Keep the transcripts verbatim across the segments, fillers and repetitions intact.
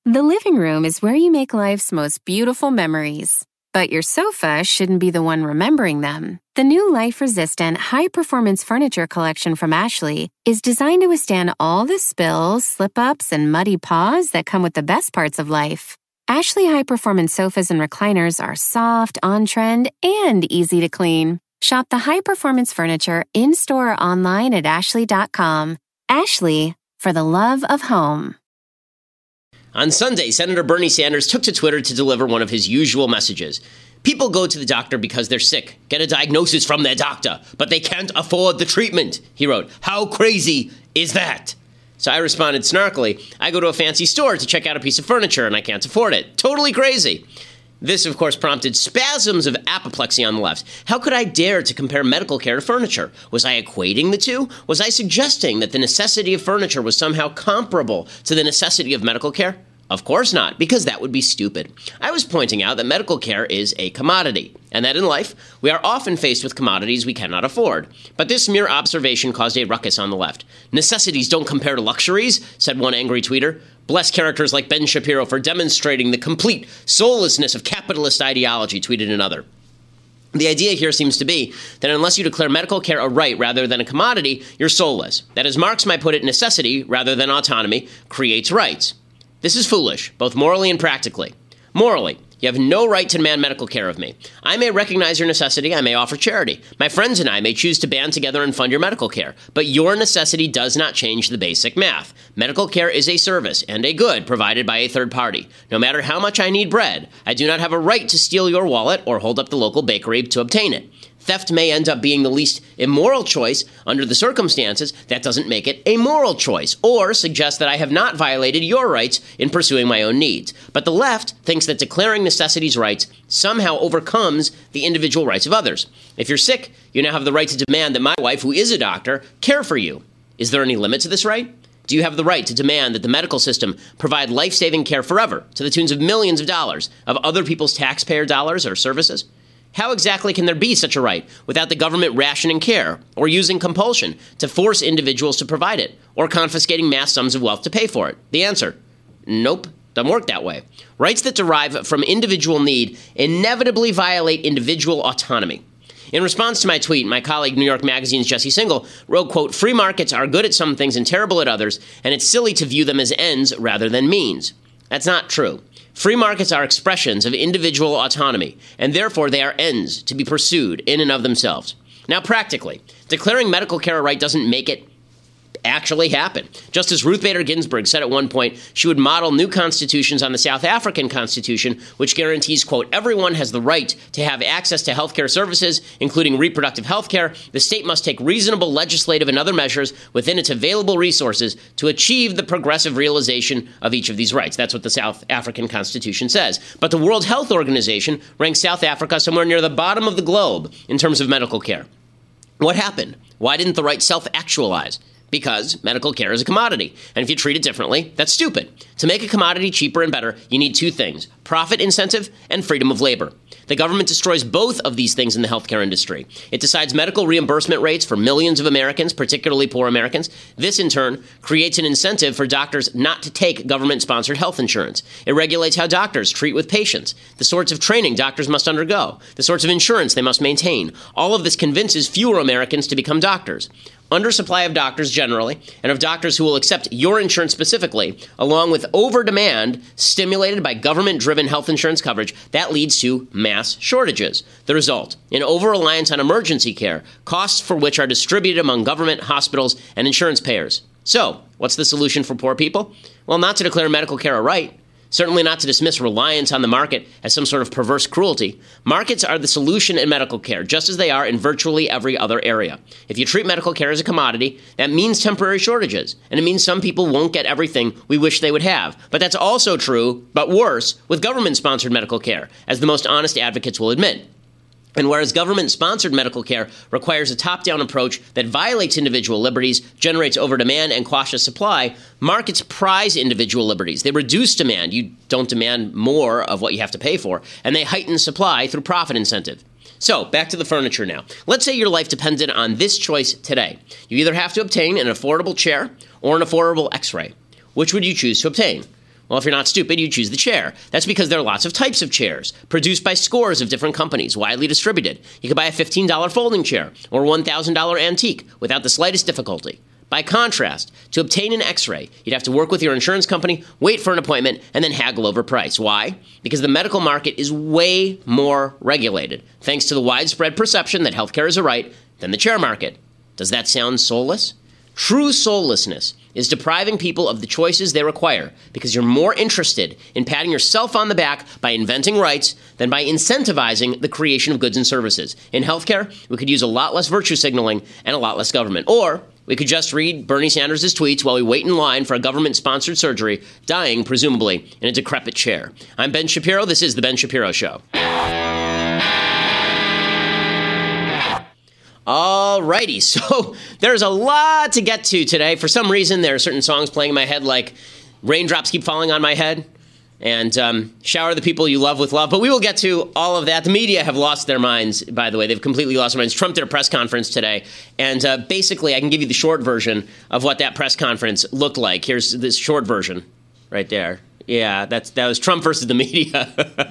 The living room is where you make life's most beautiful memories. But your sofa shouldn't be the one remembering them. The new life-resistant, high-performance furniture collection from Ashley is designed to withstand all the spills, slip-ups, and muddy paws that come with the best parts of life. Ashley high-performance sofas and recliners are soft, on-trend, and easy to clean. Shop the high-performance furniture in-store or online at ashley dot com. Ashley, for the love of home. On Sunday, Senator Bernie Sanders took to Twitter to deliver one of his usual messages. People go to the doctor because they're sick, get a diagnosis from their doctor, but they can't afford the treatment, he wrote. How crazy is that? So I responded snarkily, I go to a fancy store to check out a piece of furniture and I can't afford it. Totally crazy. This, of course, prompted spasms of apoplexy on the left. How could I dare to compare medical care to furniture? Was I equating the two? Was I suggesting that the necessity of furniture was somehow comparable to the necessity of medical care? Of course not, because that would be stupid. I was pointing out that medical care is a commodity, and that in life, we are often faced with commodities we cannot afford. But this mere observation caused a ruckus on the left. Necessities don't compare to luxuries, said one angry tweeter. Bless characters like Ben Shapiro for demonstrating the complete soullessness of capitalist ideology, tweeted another. The idea here seems to be that unless you declare medical care a right rather than a commodity, you're soulless. That, as Marx might put it, necessity rather than autonomy creates rights. This is foolish, both morally and practically. Morally, you have no right to demand medical care of me. I may recognize your necessity, I may offer charity. My friends and I may choose to band together and fund your medical care. But your necessity does not change the basic math. Medical care is a service and a good provided by a third party. No matter how much I need bread, I do not have a right to steal your wallet or hold up the local bakery to obtain it. Theft may end up being the least immoral choice under the circumstances. That doesn't make it a moral choice or suggest that I have not violated your rights in pursuing my own needs. But the left thinks that declaring necessities rights somehow overcomes the individual rights of others. If you're sick, you now have the right to demand that my wife, who is a doctor, care for you. Is there any limit to this right? Do you have the right to demand that the medical system provide life-saving care forever to the tunes of millions of dollars of other people's taxpayer dollars or services? How exactly can there be such a right without the government rationing care or using compulsion to force individuals to provide it or confiscating mass sums of wealth to pay for it? The answer, nope, doesn't work that way. Rights that derive from individual need inevitably violate individual autonomy. In response to my tweet, my colleague New York Magazine's Jesse Singal wrote, quote, free markets are good at some things and terrible at others, and it's silly to view them as ends rather than means. That's not true. Free markets are expressions of individual autonomy, and therefore they are ends to be pursued in and of themselves. Now, practically, declaring medical care a right doesn't make it actually happen. Just as Ruth Bader Ginsburg said at one point she would model new constitutions on the South African Constitution, which guarantees, quote, everyone has the right to have access to health care services, including reproductive health care. The state must take reasonable legislative and other measures within its available resources to achieve the progressive realization of each of these rights. That's what the South African Constitution says. But the World Health Organization ranks South Africa somewhere near the bottom of the globe in terms of medical care. What happened? Why didn't the right self-actualize? Because medical care is a commodity, and if you treat it differently, that's stupid. To make a commodity cheaper and better, you need two things, profit incentive and freedom of labor. The government destroys both of these things in the healthcare industry. It decides medical reimbursement rates for millions of Americans, particularly poor Americans. This, in turn, creates an incentive for doctors not to take government-sponsored health insurance. It regulates how doctors treat with patients, the sorts of training doctors must undergo, the sorts of insurance they must maintain. All of this convinces fewer Americans to become doctors. Undersupply of doctors generally, and of doctors who will accept your insurance specifically, along with over-demand stimulated by government-driven health insurance coverage, that leads to mass shortages. The result, an over-reliance on emergency care, costs for which are distributed among government, hospitals, and insurance payers. So, what's the solution for poor people? Well, not to declare medical care a right. Certainly not to dismiss reliance on the market as some sort of perverse cruelty. Markets are the solution in medical care, just as they are in virtually every other area. If you treat medical care as a commodity, that means temporary shortages, and it means some people won't get everything we wish they would have. But that's also true, but worse, with government-sponsored medical care, as the most honest advocates will admit. And whereas government-sponsored medical care requires a top-down approach that violates individual liberties, generates over-demand, and quashes supply, markets prize individual liberties. They reduce demand. You don't demand more of what you have to pay for. And they heighten supply through profit incentive. So, back to the furniture now. Let's say your life depended on this choice today. You either have to obtain an affordable chair or an affordable x-ray. Which would you choose to obtain? Well, if you're not stupid, you choose the chair. That's because there are lots of types of chairs, produced by scores of different companies, widely distributed. You could buy a fifteen dollars folding chair or a one thousand dollars antique without the slightest difficulty. By contrast, to obtain an x-ray, you'd have to work with your insurance company, wait for an appointment, and then haggle over price. Why? Because the medical market is way more regulated, thanks to the widespread perception that healthcare is a right, than the chair market. Does that sound soulless? True soullessness is depriving people of the choices they require because you're more interested in patting yourself on the back by inventing rights than by incentivizing the creation of goods and services. In healthcare, we could use a lot less virtue signaling and a lot less government. Or we could just read Bernie Sanders' tweets while we wait in line for a government-sponsored surgery, dying, presumably, in a decrepit chair. I'm Ben Shapiro. This is The Ben Shapiro Show. Alrighty, so there's a lot to get to today. For some reason, there are certain songs playing in my head like Raindrops Keep Falling on My Head and um, Shower the People You Love with Love. But we will get to all of that. The media have lost their minds, by the way. They've completely lost their minds. Trump did a press conference today, and uh, basically I can give you the short version of what that press conference looked like. Here's this short version right there. Yeah, that's that was Trump versus the media.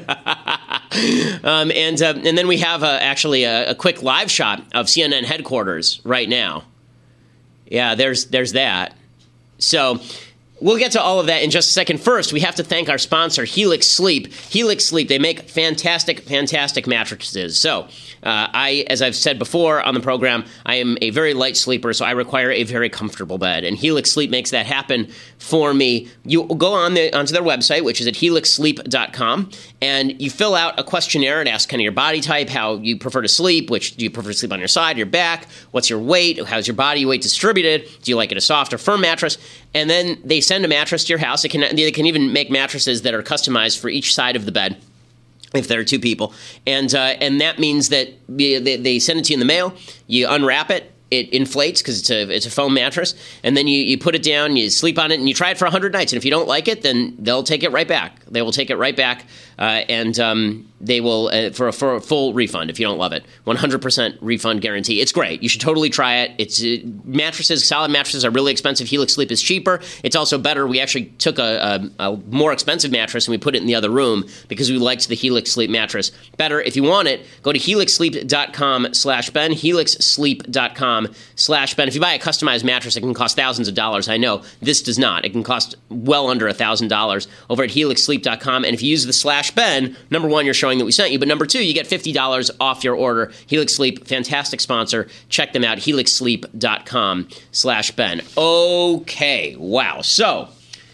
um, and uh, and then we have uh, actually a, a quick live shot of C N N headquarters right now. Yeah, there's there's that. So we'll get to all of that in just a second. First, we have to thank our sponsor, Helix Sleep. Helix Sleep, they make fantastic, fantastic mattresses. So uh, I, as I've said before on the program, I am a very light sleeper, so I require a very comfortable bed. And Helix Sleep makes that happen for me. You go on the, onto their website, which is at helix sleep dot com, and you fill out a questionnaire. It asks kind of your body type, how you prefer to sleep, which do you prefer to sleep on your side, your back, what's your weight, how's your body weight distributed, do you like it a soft or firm mattress, and then they send a mattress to your house. It can, they can even make mattresses that are customized for each side of the bed if there are two people. And uh, and that means that they, they send it to you in the mail, you unwrap it, it inflates because it's a it's a foam mattress, and then you, you put it down, you sleep on it, and you try it for one hundred nights. And if you don't like it, then they'll take it right back. They will take it right back, uh, and um, they will, uh, for, a, for a full refund if you don't love it. one hundred percent refund guarantee. It's great. You should totally try it. It's uh, mattresses, solid mattresses are really expensive. Helix Sleep is cheaper. It's also better. We actually took a, a, a more expensive mattress and we put it in the other room because we liked the Helix Sleep mattress better. If you want it, go to helix sleep dot com slash Ben, helix sleep dot com slash Ben. If you buy a customized mattress, it can cost thousands of dollars. I know. This does not. It can cost well under one thousand dollars over at helix sleep dot com. And if you use the slash Ben, number one, you're showing that we sent you. But number two, you get fifty dollars off your order. Helix Sleep, fantastic sponsor. Check them out, helix sleep dot com slash Ben. Okay, wow. So,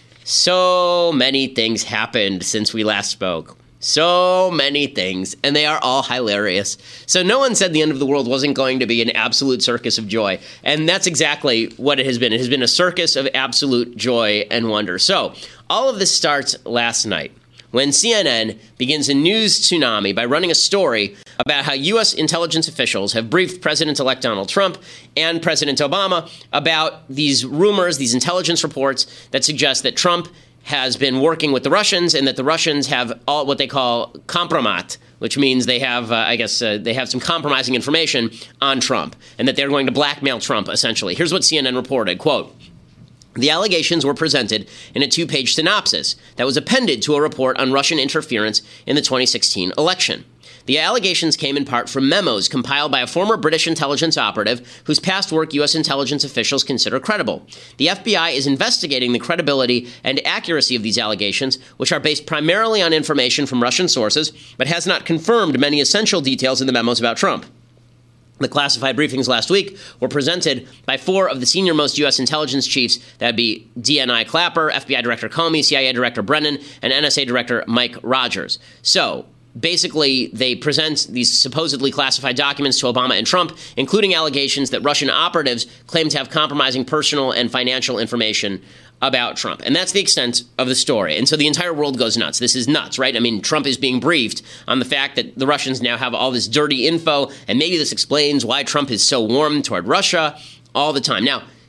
so many things happened since we last spoke. So many things, and they are all hilarious. So no one said the end of the world wasn't going to be an absolute circus of joy, and that's exactly what it has been. It has been a circus of absolute joy and wonder. So all of this starts last night when C N N begins a news tsunami by running a story about how U S intelligence officials have briefed President-elect Donald Trump and President Obama about these rumors, these intelligence reports that suggest that Trump has been working with the Russians and that the Russians have all what they call kompromat, which means they have, uh, I guess, uh, they have some compromising information on Trump and that they're going to blackmail Trump, essentially. Here's what C N N reported, quote, "The allegations were presented in a two-page synopsis that was appended to a report on Russian interference in the twenty sixteen election. The allegations came in part from memos compiled by a former British intelligence operative whose past work U S intelligence officials consider credible. The F B I is investigating the credibility and accuracy of these allegations, which are based primarily on information from Russian sources, but has not confirmed many essential details in the memos about Trump. The classified briefings last week were presented by four of the senior-most U S intelligence chiefs. That'd be D N I Clapper, F B I Director Comey, C I A Director Brennan, and N S A Director Mike Rogers. So, basically, they present these supposedly classified documents to Obama and Trump, including allegations that Russian operatives claim to have compromising personal and financial information about Trump. And that's the extent of the story. And so the entire world goes nuts. This is nuts, right? I mean, Trump is being briefed on the fact that the Russians now have all this dirty info, and maybe this explains why Trump is so warm toward Russia all the time. Now,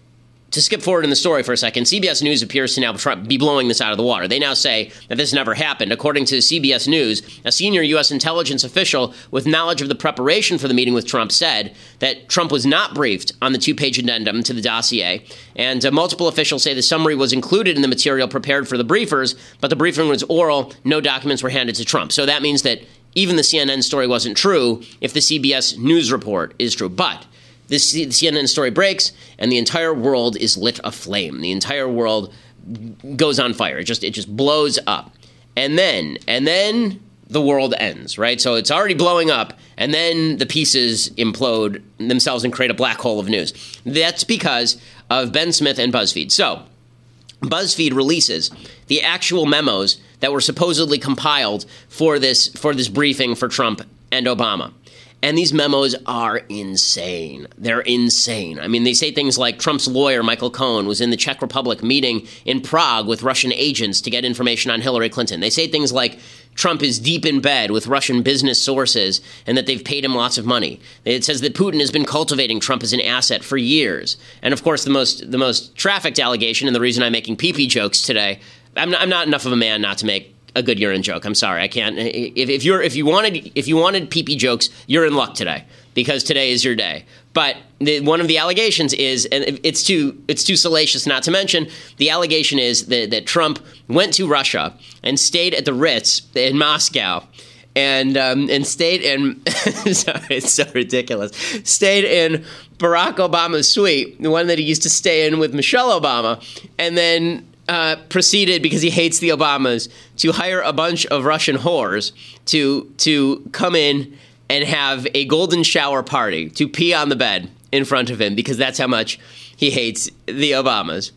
to skip forward in the story for a second, C B S News appears to now try, be blowing this out of the water. They now say that this never happened. According to C B S News, a senior U S intelligence official with knowledge of the preparation for the meeting with Trump said that Trump was not briefed on the two-page addendum to the dossier. And uh, multiple officials say the summary was included in the material prepared for the briefers, but the briefing was oral. No documents were handed to Trump. So that means that even the C N N story wasn't true if the C B S News report is true. But this C N N story breaks, and the entire world is lit aflame. The entire world goes on fire. It just it just blows up. And then, and then the world ends, right? So it's already blowing up, and then the pieces implode themselves and create a black hole of news. That's because of Ben Smith and BuzzFeed. So BuzzFeed releases the actual memos that were supposedly compiled for this for this briefing for Trump and Obama. And these memos are insane. They're insane. I mean, they say things like Trump's lawyer, Michael Cohen, was in the Czech Republic meeting in Prague with Russian agents to get information on Hillary Clinton. They say things like Trump is deep in bed with Russian business sources and that they've paid him lots of money. It says that Putin has been cultivating Trump as an asset for years. And of course, the most the most trafficked allegation, and the reason I'm making pee-pee jokes today, I'm not, I'm not enough of a man not to make a good urine joke. I'm sorry, I can't. If, if you're if you wanted if you wanted pee-pee jokes, you're in luck today, because today is your day. But the, one of the allegations is, and it's too it's too salacious not to mention, the allegation is that, that Trump went to Russia and stayed at the Ritz in Moscow, and um, and stayed in sorry, it's so ridiculous. Stayed in Barack Obama's suite, the one that he used to stay in with Michelle Obama, and then Uh, proceeded, because he hates the Obamas, to hire a bunch of Russian whores to to come in and have a golden shower party, to pee on the bed in front of him, because that's how much he hates the Obamas.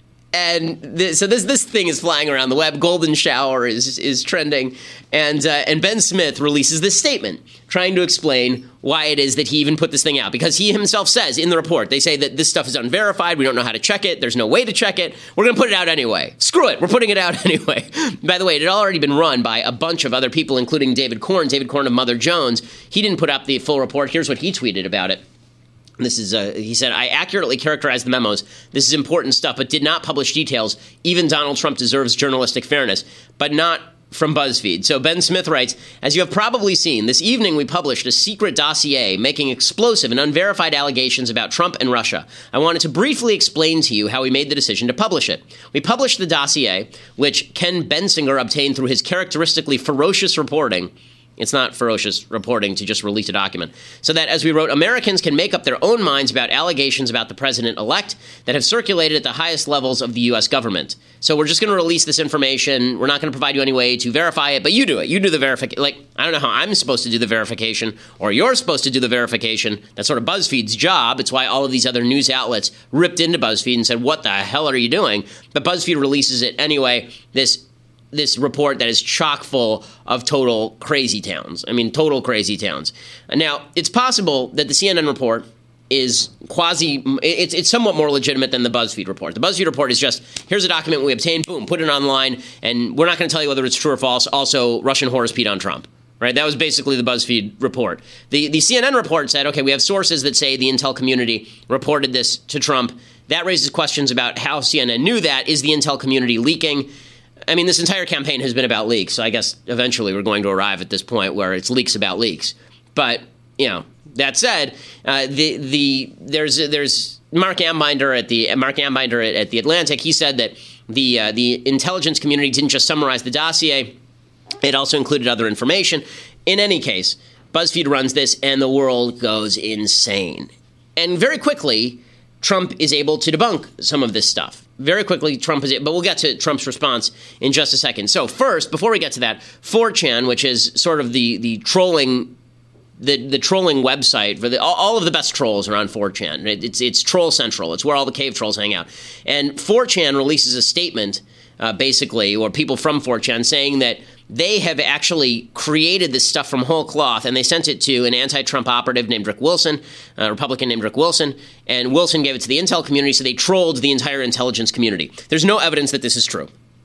And th- so this this thing is flying around the web. Golden shower is is trending, and uh, and Ben Smith releases this statement trying to explain why it is that he even put this thing out, because he himself says in the report, they say that this stuff is unverified. We don't know how to check it. There's no way to check it. We're going to put it out anyway. Screw it. We're putting it out anyway. By the way, it had already been run by a bunch of other people, including David Corn, David Corn of Mother Jones. He didn't put up the full report. Here's what he tweeted about it. This is, uh, he said, I accurately characterized the memos. This is important stuff, but did not publish details. Even Donald Trump deserves journalistic fairness, but not from BuzzFeed. So Ben Smith writes, as you have probably seen, this evening we published a secret dossier making explosive and unverified allegations about Trump and Russia. I wanted to briefly explain to you how we made the decision to publish it. We published the dossier, which Ken Bensinger obtained through his characteristically ferocious reporting. It's not ferocious reporting to just release a document. So that, as we wrote, Americans can make up their own minds about allegations about the president-elect that have circulated at the highest levels of the U S government. So we're just going to release this information. We're not going to provide you any way to verify it, but you do it. You do the verification. Like, I don't know how I'm supposed to do the verification, or you're supposed to do the verification. That's sort of BuzzFeed's job. It's why all of these other news outlets ripped into BuzzFeed and said, what the hell are you doing? But BuzzFeed releases it anyway. This this report that is chock full of total crazy towns. I mean, total crazy towns. Now, it's possible that the C N N report is quasi, it's, it's somewhat more legitimate than the BuzzFeed report. The BuzzFeed report is just, here's a document we obtained, boom, put it online, and we're not going to tell you whether it's true or false. Also, Russian whores peed on Trump. Right? That was basically the BuzzFeed report. The the C N N report said, okay, we have sources that say the intel community reported this to Trump. That raises questions about how C N N knew that. Is the intel community leaking? I mean, this entire campaign has been about leaks, so I guess eventually we're going to arrive at this point where it's leaks about leaks. But, you know, that said, uh, the the there's there's Mark Ambinder at the Mark Ambinder at, at the Atlantic. He said that the uh, the intelligence community didn't just summarize the dossier; it also included other information. In any case, BuzzFeed runs this, and the world goes insane. And very quickly, Trump is able to debunk some of this stuff. Very quickly, Trump is, but we'll get to Trump's response in just a second. So first, before we get to that, four chan, which is sort of the the trolling, the the trolling website for the all, all of the best trolls are on four chan. It, it's it's Troll Central. It's where all the cave trolls hang out. And four chan releases a statement, uh, basically, or people from four chan saying that they have actually created this stuff from whole cloth, and they sent it to an anti-Trump operative named Rick Wilson, a Republican named Rick Wilson, and Wilson gave it to the intel community, so they trolled the entire intelligence community. There's no evidence that this is true.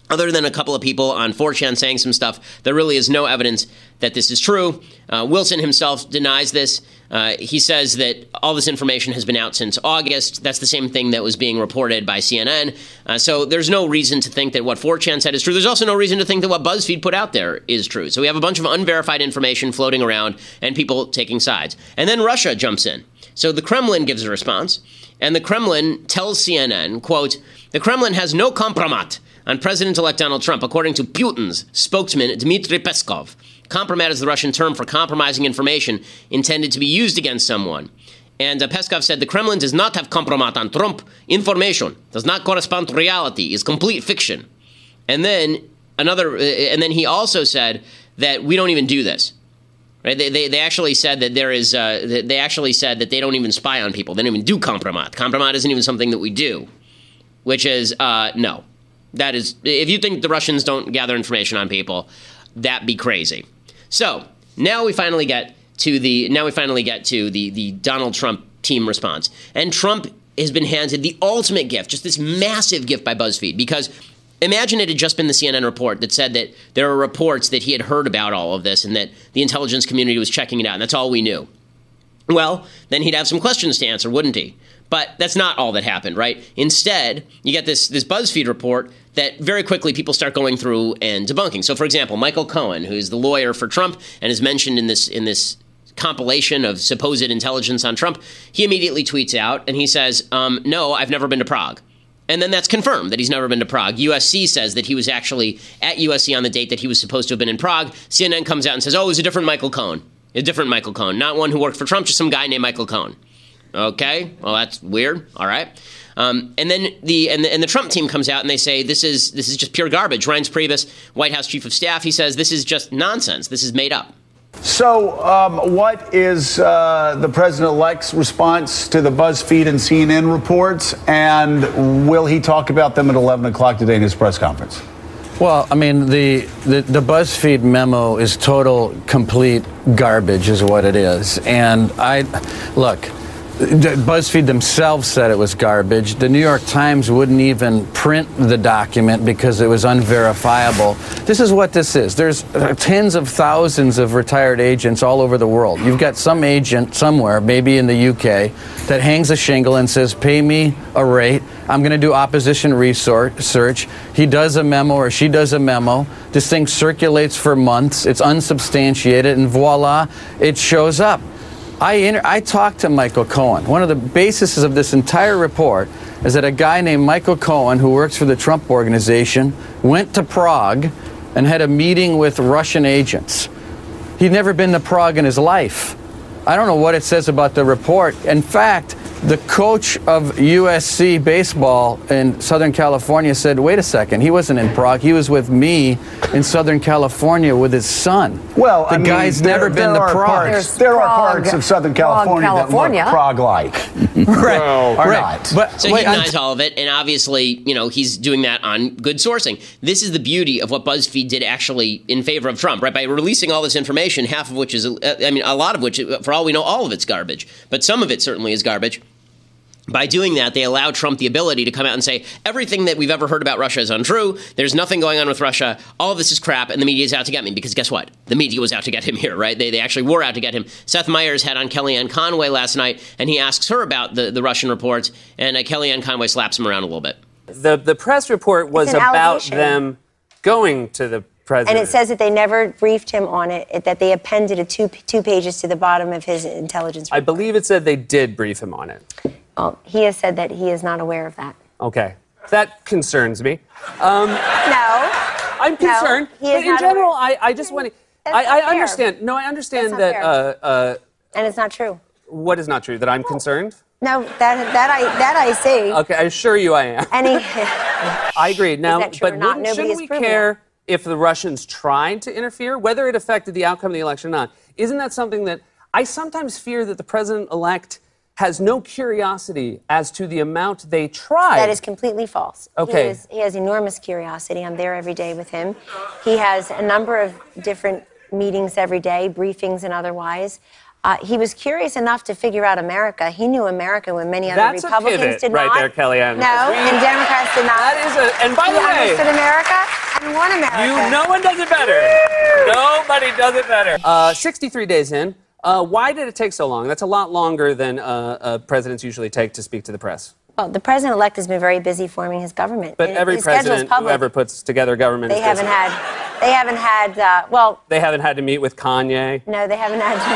Other than a couple of people on four chan saying some stuff, there really is no evidence that this is true. Uh, Wilson himself denies this. Uh, he says that all this information has been out since August. That's the same thing that was being reported by C N N. Uh, so there's no reason to think that what four chan said is true. There's also no reason to think that what BuzzFeed put out there is true. So we have a bunch of unverified information floating around and people taking sides. And then Russia jumps in. So the Kremlin gives a response. And the Kremlin tells C N N, quote, "The Kremlin has no compromat on President-elect Donald Trump, according to Putin's spokesman, Dmitry Peskov. Compromat is the Russian term for compromising information intended to be used against someone." And uh, Peskov said, "The Kremlin does not have compromat on Trump. Information does not correspond to reality, is complete fiction." And then another, uh, and then he also said that we don't even do this. Right? They, they, they actually said that there is, uh, they actually said that they don't even spy on people. They don't even do compromat. Compromat isn't even something that we do, which is, uh, no. That is, if you think the Russians don't gather information on people, that'd be crazy. So now we finally get to the now we finally get to the the Donald Trump team response, and Trump has been handed the ultimate gift, just this massive gift by BuzzFeed. Because imagine it had just been the C N N report that said that there are reports that he had heard about all of this and that the intelligence community was checking it out, and that's all we knew. Well, then he'd have some questions to answer, wouldn't he? But that's not all that happened, right? Instead, you get this this BuzzFeed report that very quickly people start going through and debunking. So, for example, Michael Cohen, who's the lawyer for Trump and is mentioned in this in this compilation of supposed intelligence on Trump, he immediately tweets out and he says, um, no, I've never been to Prague. And then that's confirmed that he's never been to Prague. U S C says that he was actually at U S C on the date that he was supposed to have been in Prague. C N N comes out and says, oh, it was a different Michael Cohen. A different Michael Cohen, not one who worked for Trump, just some guy named Michael Cohen. Okay, well, that's weird. All right. Um, and then the and, the and the Trump team comes out and they say this is this is just pure garbage. Reince Priebus, White House Chief of Staff, he says this is just nonsense. This is made up. So um, what is uh, the president-elect's response to the BuzzFeed and C N N reports? And will he talk about them at eleven o'clock today in his press conference? Well, I mean, the, the, the BuzzFeed memo is total, complete garbage is what it is. And I, look, BuzzFeed themselves said it was garbage. The New York Times wouldn't even print the document because it was unverifiable. This is what this is. There's tens of thousands of retired agents all over the world. You've got some agent somewhere, maybe in the U K, that hangs a shingle and says, pay me a rate. I'm going to do opposition research. He does a memo or she does a memo. This thing circulates for months. It's unsubstantiated, and voila, it shows up. I, inter- I talked to Michael Cohen. One of the bases of this entire report is that a guy named Michael Cohen, who works for the Trump Organization, went to Prague and had a meeting with Russian agents. He'd never been to Prague in his life. I don't know what it says about the report. In fact, the coach of U S C baseball in Southern California said, wait a second, he wasn't in Prague. He was with me in Southern California with his son. Well, the I mean, guy's there, never there been to are Prague. Parts, there Prague, are parts of Southern California, Prague, California. that look Prague-like. Right. Well, right. Not. But so wait, he denies all of it, and obviously, you know, he's doing that on good sourcing. This is the beauty of what BuzzFeed did actually in favor of Trump, right? By releasing all this information, half of which is, I mean, a lot of which, for all we know, all of it's garbage. But some of it certainly is garbage. By doing that, they allow Trump the ability to come out and say, everything that we've ever heard about Russia is untrue. There's nothing going on with Russia. All of this is crap, and the media is out to get me. Because guess what? The media was out to get him here, right? They, they actually were out to get him. Seth Meyers had on Kellyanne Conway last night, and he asks her about the, the Russian reports, and uh, Kellyanne Conway slaps him around a little bit. The, the press report was about allegation. them going to the president. And it says that they never briefed him on it, that they appended a two, two pages to the bottom of his intelligence report. I believe it said they did brief him on it. Well, he has said that he is not aware of that. Okay. That concerns me. Um, no. I'm concerned. No, he is but in not general, aware. I, I just want to... That's I, not I fair. understand. No, I understand That's that... not Uh, uh, and it's not true. What is not true? That I'm concerned? No, that that I that I see. Okay, I assure you I am. And he, I agree. Now, that true but or not? wouldn't, Nobody shouldn't has we proven care that. if the Russians tried to interfere, whether it affected the outcome of the election or not? Isn't that something that I sometimes fear that the president-elect has no curiosity as to the amount they tried? That is completely false. Okay. He, is, he has enormous curiosity. I'm there every day with him. He has a number of different meetings every day, briefings and otherwise. Uh, he was curious enough to figure out America. He knew America when many other That's Republicans a pivot did right not. there, Kellyanne. No, We, and Democrats did not. That is a, and by he the way, understood America. We want America. You, no one does it better. Nobody does it better. Uh, sixty-three days in. Uh, why did it take so long? That's a lot longer than uh, uh, presidents usually take to speak to the press. Well, the president-elect has been very busy forming his government. But every his president who ever puts together a government they is haven't busy. had, they haven't had, uh, well... They haven't had to meet with Kanye. No, they haven't had...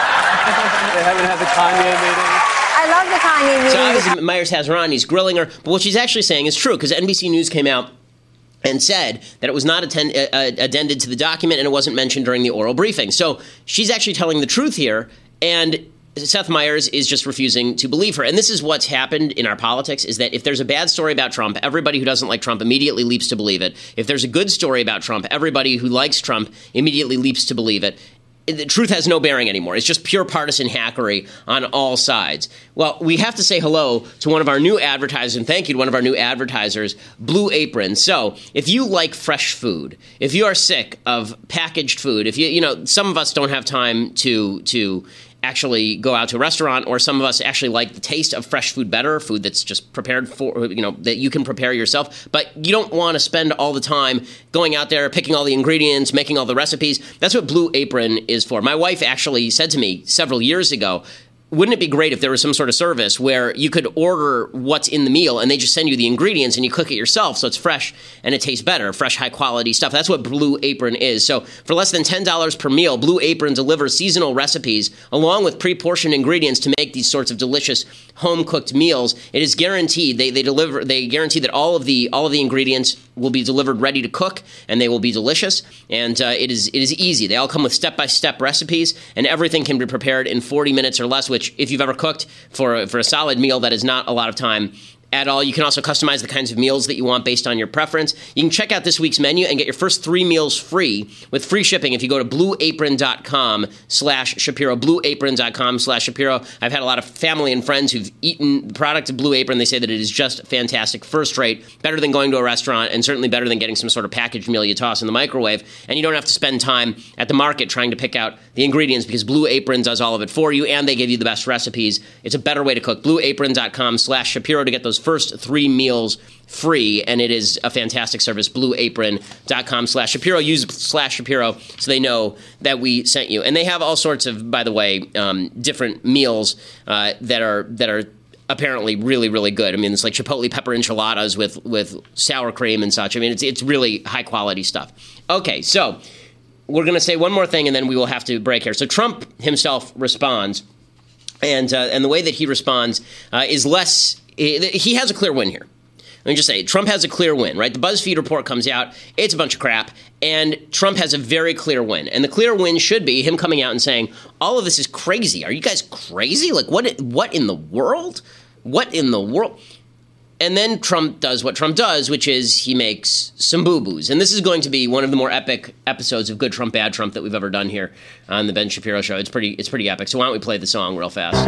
They haven't had the Kanye meeting. I love the Kanye meeting. So obviously Myers has her on, he's grilling her, but what she's actually saying is true, because N B C News came out and said that it was not attend, uh, addended to the document and it wasn't mentioned during the oral briefing. So she's actually telling the truth here, and Seth Meyers is just refusing to believe her. And this is what's happened in our politics, is that if there's a bad story about Trump, everybody who doesn't like Trump immediately leaps to believe it. If there's a good story about Trump, everybody who likes Trump immediately leaps to believe it. The truth has no bearing anymore. It's just pure partisan hackery on all sides. Well, we have to say hello to one of our new advertisers, and thank you to one of our new advertisers, Blue Apron. So if you like fresh food, if you are sick of packaged food, if you, you know, some of us don't have time to, to, actually go out to a restaurant, or some of us actually like the taste of fresh food better, food that's just prepared for, you know, that you can prepare yourself, but you don't want to spend all the time going out there, picking all the ingredients, making all the recipes. That's what Blue Apron is for. My wife actually said to me several years ago, wouldn't it be great if there was some sort of service where you could order what's in the meal and they just send you the ingredients and you cook it yourself so it's fresh and it tastes better, fresh, high-quality stuff. That's what Blue Apron is. So for less than ten dollars per meal, Blue Apron delivers seasonal recipes along with pre-portioned ingredients to make these sorts of delicious home-cooked meals. It is guaranteed. They they deliver. They guarantee that all of the all of the ingredients will be delivered ready to cook, and they will be delicious. And uh, it is it is easy. They all come with step-by-step recipes, and everything can be prepared in forty minutes or less, which if you've ever cooked for a, for a solid meal, that is not a lot of time at all. You can also customize the kinds of meals that you want based on your preference. You can check out this week's menu and get your first three meals free with free shipping if you go to blueapron.com slash Shapiro, blueapron.com slash Shapiro. I've had a lot of family and friends who've eaten the product of Blue Apron. They say that it is just fantastic, first rate, better than going to a restaurant, and certainly better than getting some sort of packaged meal you toss in the microwave. And you don't have to spend time at the market trying to pick out the ingredients because Blue Apron does all of it for you, and they give you the best recipes. It's a better way to cook. blueapron.com slash Shapiro to get those first three meals free, and it is a fantastic service. blueapron.com slash Shapiro. Use slash Shapiro so they know that we sent you. And they have all sorts of, by the way, um, different meals uh, that are that are apparently really, really good. I mean, it's like chipotle pepper enchiladas with with sour cream and such. I mean, it's it's really high quality stuff. Okay, so we're going to say one more thing, and then we will have to break here. So Trump himself responds, and uh, and the way that he responds uh, is less. He has a clear win here. Let me just say, Trump has a clear win, right? The BuzzFeed report comes out. It's a bunch of crap. And Trump has a very clear win. And the clear win should be him coming out and saying, all of this is crazy. Are you guys crazy? Like, what, what in the world? What in the world? And then Trump does what Trump does, which is he makes some boo-boos. And this is going to be one of the more epic episodes of Good Trump, Bad Trump that we've ever done here on the Ben Shapiro Show. It's pretty, it's pretty epic. So why don't we play the song real fast?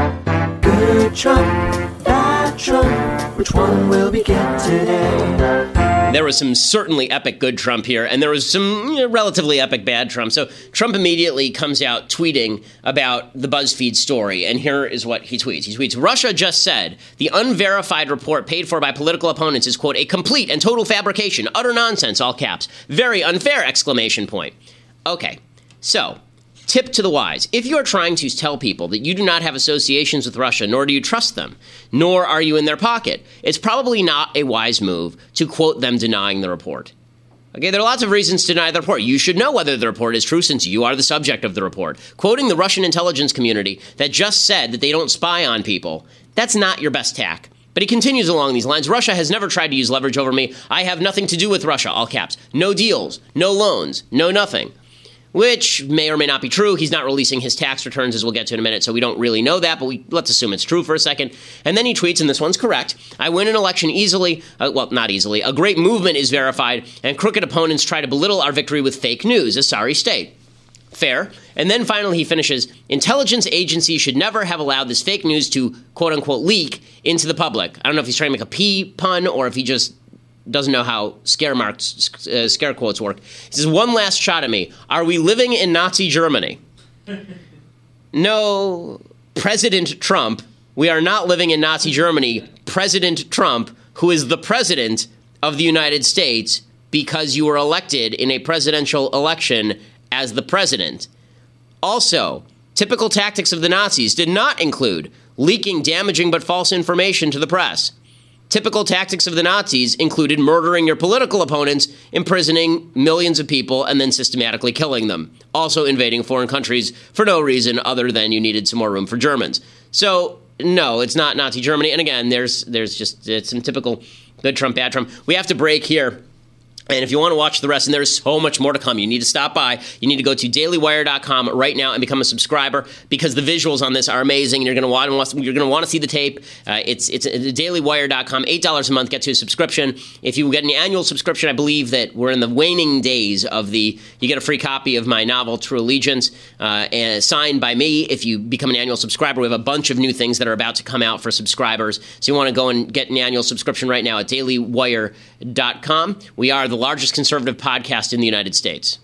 Good Trump, Bad Trump, which one will we get today? There was some certainly epic good Trump here, and there was some you know, relatively epic bad Trump. So Trump immediately comes out tweeting about the BuzzFeed story, and here is what he tweets. He tweets, Russia just said the unverified report paid for by political opponents is, quote, a complete and total fabrication, utter nonsense, all caps, very unfair, exclamation point. Okay, so tip to the wise. If you are trying to tell people that you do not have associations with Russia, nor do you trust them, nor are you in their pocket, it's probably not a wise move to quote them denying the report. Okay, there are lots of reasons to deny the report. You should know whether the report is true since you are the subject of the report. Quoting the Russian intelligence community that just said that they don't spy on people, that's not your best tack. But he continues along these lines. Russia has never tried to use leverage over me. I have nothing to do with Russia, all caps. No deals, no loans, no nothing. Which may or may not be true. He's not releasing his tax returns, as we'll get to in a minute, so we don't really know that, but we let's assume it's true for a second. And then he tweets, and this one's correct, I win an election easily, uh, well, not easily, a great movement is verified, and crooked opponents try to belittle our victory with fake news, a sorry state. Fair. And then finally he finishes, intelligence agencies should never have allowed this fake news to, quote-unquote, leak into the public. I don't know if he's trying to make a P pun, or if he just doesn't know how scare marks, uh, scare quotes work. He says, one last shot at me. Are we living in Nazi Germany? No, President Trump. We are not living in Nazi Germany. President Trump, who is the president of the United States, because you were elected in a presidential election as the president. Also, typical tactics of the Nazis did not include leaking damaging but false information to the press. Typical tactics of the Nazis included murdering your political opponents, imprisoning millions of people, and then systematically killing them. Also invading foreign countries for no reason other than you needed some more room for Germans. So, no, it's not Nazi Germany. And again, there's there's just it's some typical good Trump, bad Trump. We have to break here. And if you want to watch the rest, and there's so much more to come, you need to stop by. You need to go to daily wire dot com right now and become a subscriber, because the visuals on this are amazing. And you're going to want you're going to want to see the tape. Uh, it's it's daily wire dot com, eight dollars a month gets you a subscription. If you get an annual subscription, I believe that we're in the waning days of the. You get a free copy of my novel True Allegiance, uh, and signed by me. If you become an annual subscriber, we have a bunch of new things that are about to come out for subscribers. So you want to go and get an annual subscription right now at daily wire dot com. We are the largest conservative podcast in the United States.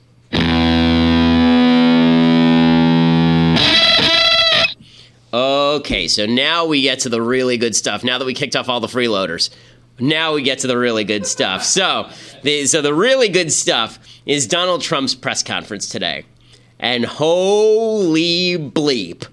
Okay, so now we get to the really good stuff. Now that we kicked off all the freeloaders, now we get to the really good stuff. So, the, so the really good stuff is Donald Trump's press conference today. And holy bleep.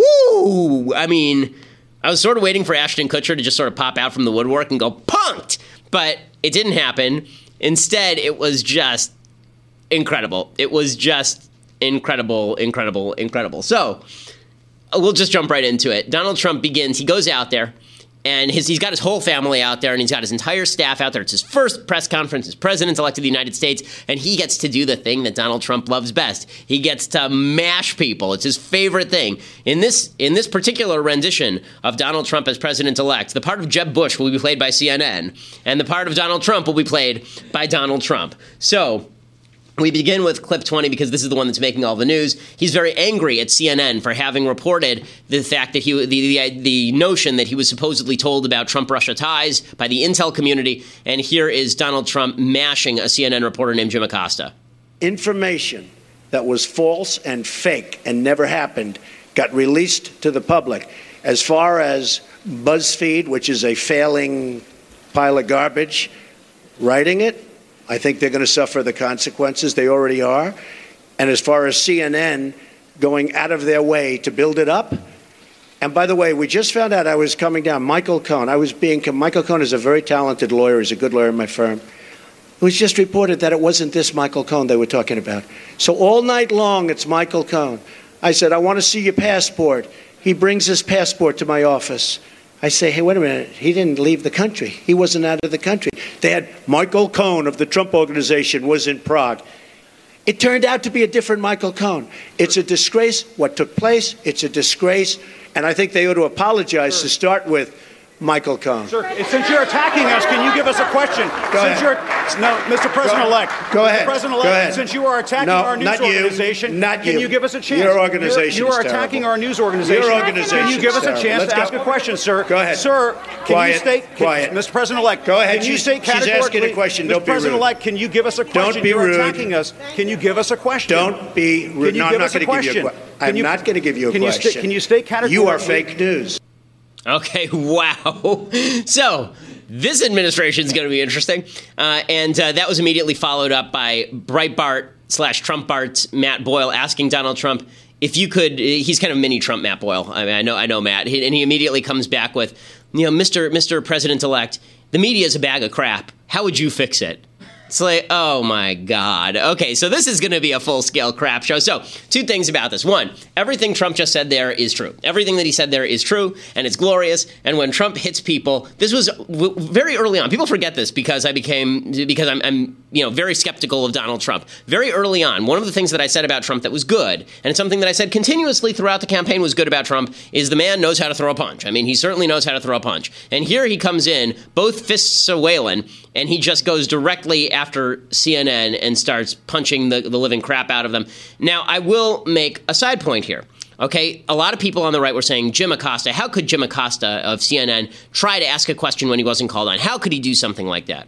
Woo! I mean, I was sort of waiting for Ashton Kutcher to just sort of pop out from the woodwork and go, punked! But it didn't happen. Instead, it was just incredible. It was just incredible, incredible, incredible. So we'll just jump right into it. Donald Trump begins. He goes out there, and his, he's got his whole family out there, and he's got his entire staff out there. It's his first press conference as president-elect of the United States, and he gets to do the thing that Donald Trump loves best. He gets to mash people. It's his favorite thing. In this in this particular rendition of Donald Trump as president-elect, the part of Jeb Bush will be played by C N N, and the part of Donald Trump will be played by Donald Trump. So we begin with clip twenty because this is the one that's making all the news. He's very angry at C N N for having reported the fact that he, the, the, the notion that he was supposedly told about Trump-Russia ties by the intel community. And here is Donald Trump mashing a C N N reporter named Jim Acosta. Information that was false and fake and never happened got released to the public. As far as BuzzFeed, which is a failing pile of garbage, writing it, I think they're going to suffer the consequences. They already are. And as far as C N N going out of their way to build it up. And by the way, we just found out I was coming down. Michael Cohen. I was being. Michael Cohen is a very talented lawyer. He's a good lawyer in my firm. It was just reported that it wasn't this Michael Cohen they were talking about. So all night long, it's Michael Cohen. I said, I want to see your passport. He brings his passport to my office. I say, hey, wait a minute. He didn't leave the country. He wasn't out of the country. They had Michael Cohen of the Trump Organization was in Prague. It turned out to be a different Michael Cohen. It's a disgrace what took place. It's a disgrace. And I think they ought to apologize sure. to start with Michael Cohen. Sir, since you're attacking us, can you give us a question? Go since ahead. You're, no, Mister President-elect. Go ahead. President-elect, Go ahead. Since you are attacking no, our news not organization, you. Not can you. you give us a chance? Your organization You are is attacking terrible. our news organization. Your organization Can you give us a is chance terrible. to Let's ask go. a question, sir? Go ahead. Sir, can Quiet. you state, can, Quiet. Mister President-elect, Go ahead. can you She's- state she's categorically, asking a question. Don't Mister be rude. President-elect, can you give us a question? Don't be You're rude. attacking us. Can you give us a question? Don't be rude. Can you no, give I'm us not a going to give you a question? question. Can I'm you- not going to give you a can you question. sta- can you state categorically? You are fake news. Okay, wow. So this administration is going to be interesting. Uh, and uh, that was immediately followed up by Breitbart slash Trump Bart's Matt Boyle asking Donald Trump if you could, he's kind of mini Trump Matt Boyle. I mean, I know, I know Matt. He, and he immediately comes back with, you know, Mister Mister President-elect, the media is a bag of crap. How would you fix it? It's like, oh my God. Okay, so this is going to be a full-scale crap show. So, two things about this. One, everything Trump just said there is true. Everything that he said there is true, and it's glorious. And when Trump hits people, this was w- very early on. People forget this because I became, because I'm, I'm, you know, very skeptical of Donald Trump. Very early on, one of the things that I said about Trump that was good, and it's something that I said continuously throughout the campaign was good about Trump, is the man knows how to throw a punch. I mean, he certainly knows how to throw a punch. And here he comes in, both fists a-wailing, and he just goes directly after C N N and starts punching the, the living crap out of them. Now, I will make a side point here. Okay, a lot of people on the right were saying, Jim Acosta, how could Jim Acosta of C N N try to ask a question when he wasn't called on? How could he do something like that?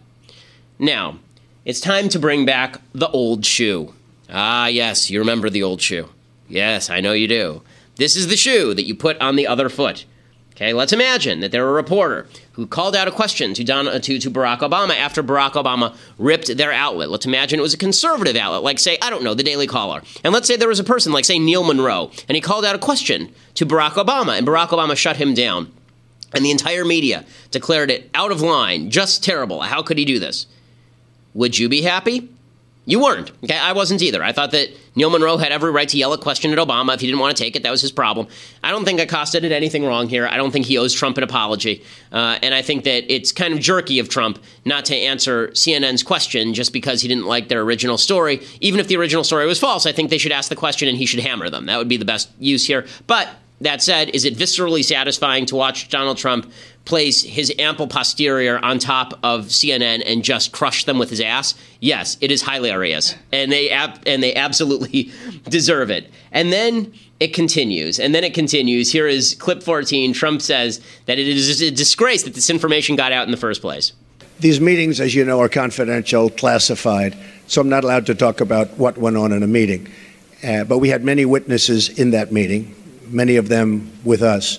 Now, it's time to bring back the old shoe. Ah, yes, you remember the old shoe. Yes, I know you do. This is the shoe that you put on the other foot. Okay, let's imagine that there were a reporter who called out a question to, Don, to, to Barack Obama after Barack Obama ripped their outlet. Let's imagine it was a conservative outlet, like, say, I don't know, the Daily Caller. And let's say there was a person like, say, Neil Monroe, and he called out a question to Barack Obama, and Barack Obama shut him down. And the entire media declared it out of line, just terrible. How could he do this? Would you be happy? You weren't. Okay, I wasn't either. I thought that Neil Monroe had every right to yell a question at Obama if he didn't want to take it. That was his problem. I don't think Acosta did anything wrong here. I don't think he owes Trump an apology. Uh, and I think that it's kind of jerky of Trump not to answer C N N's question just because he didn't like their original story. Even if the original story was false, I think they should ask the question and he should hammer them. That would be the best use here. But that said, is it viscerally satisfying to watch Donald Trump place his ample posterior on top of C N N and just crush them with his ass? Yes, it is hilarious, and they ab- and they absolutely deserve it. And then it continues, and then it continues. Here is clip fourteen. Trump says that it is a disgrace that this information got out in the first place. These meetings, as you know, are confidential, classified, so I'm not allowed to talk about what went on in a meeting. Uh, but we had many witnesses in that meeting, many of them with us.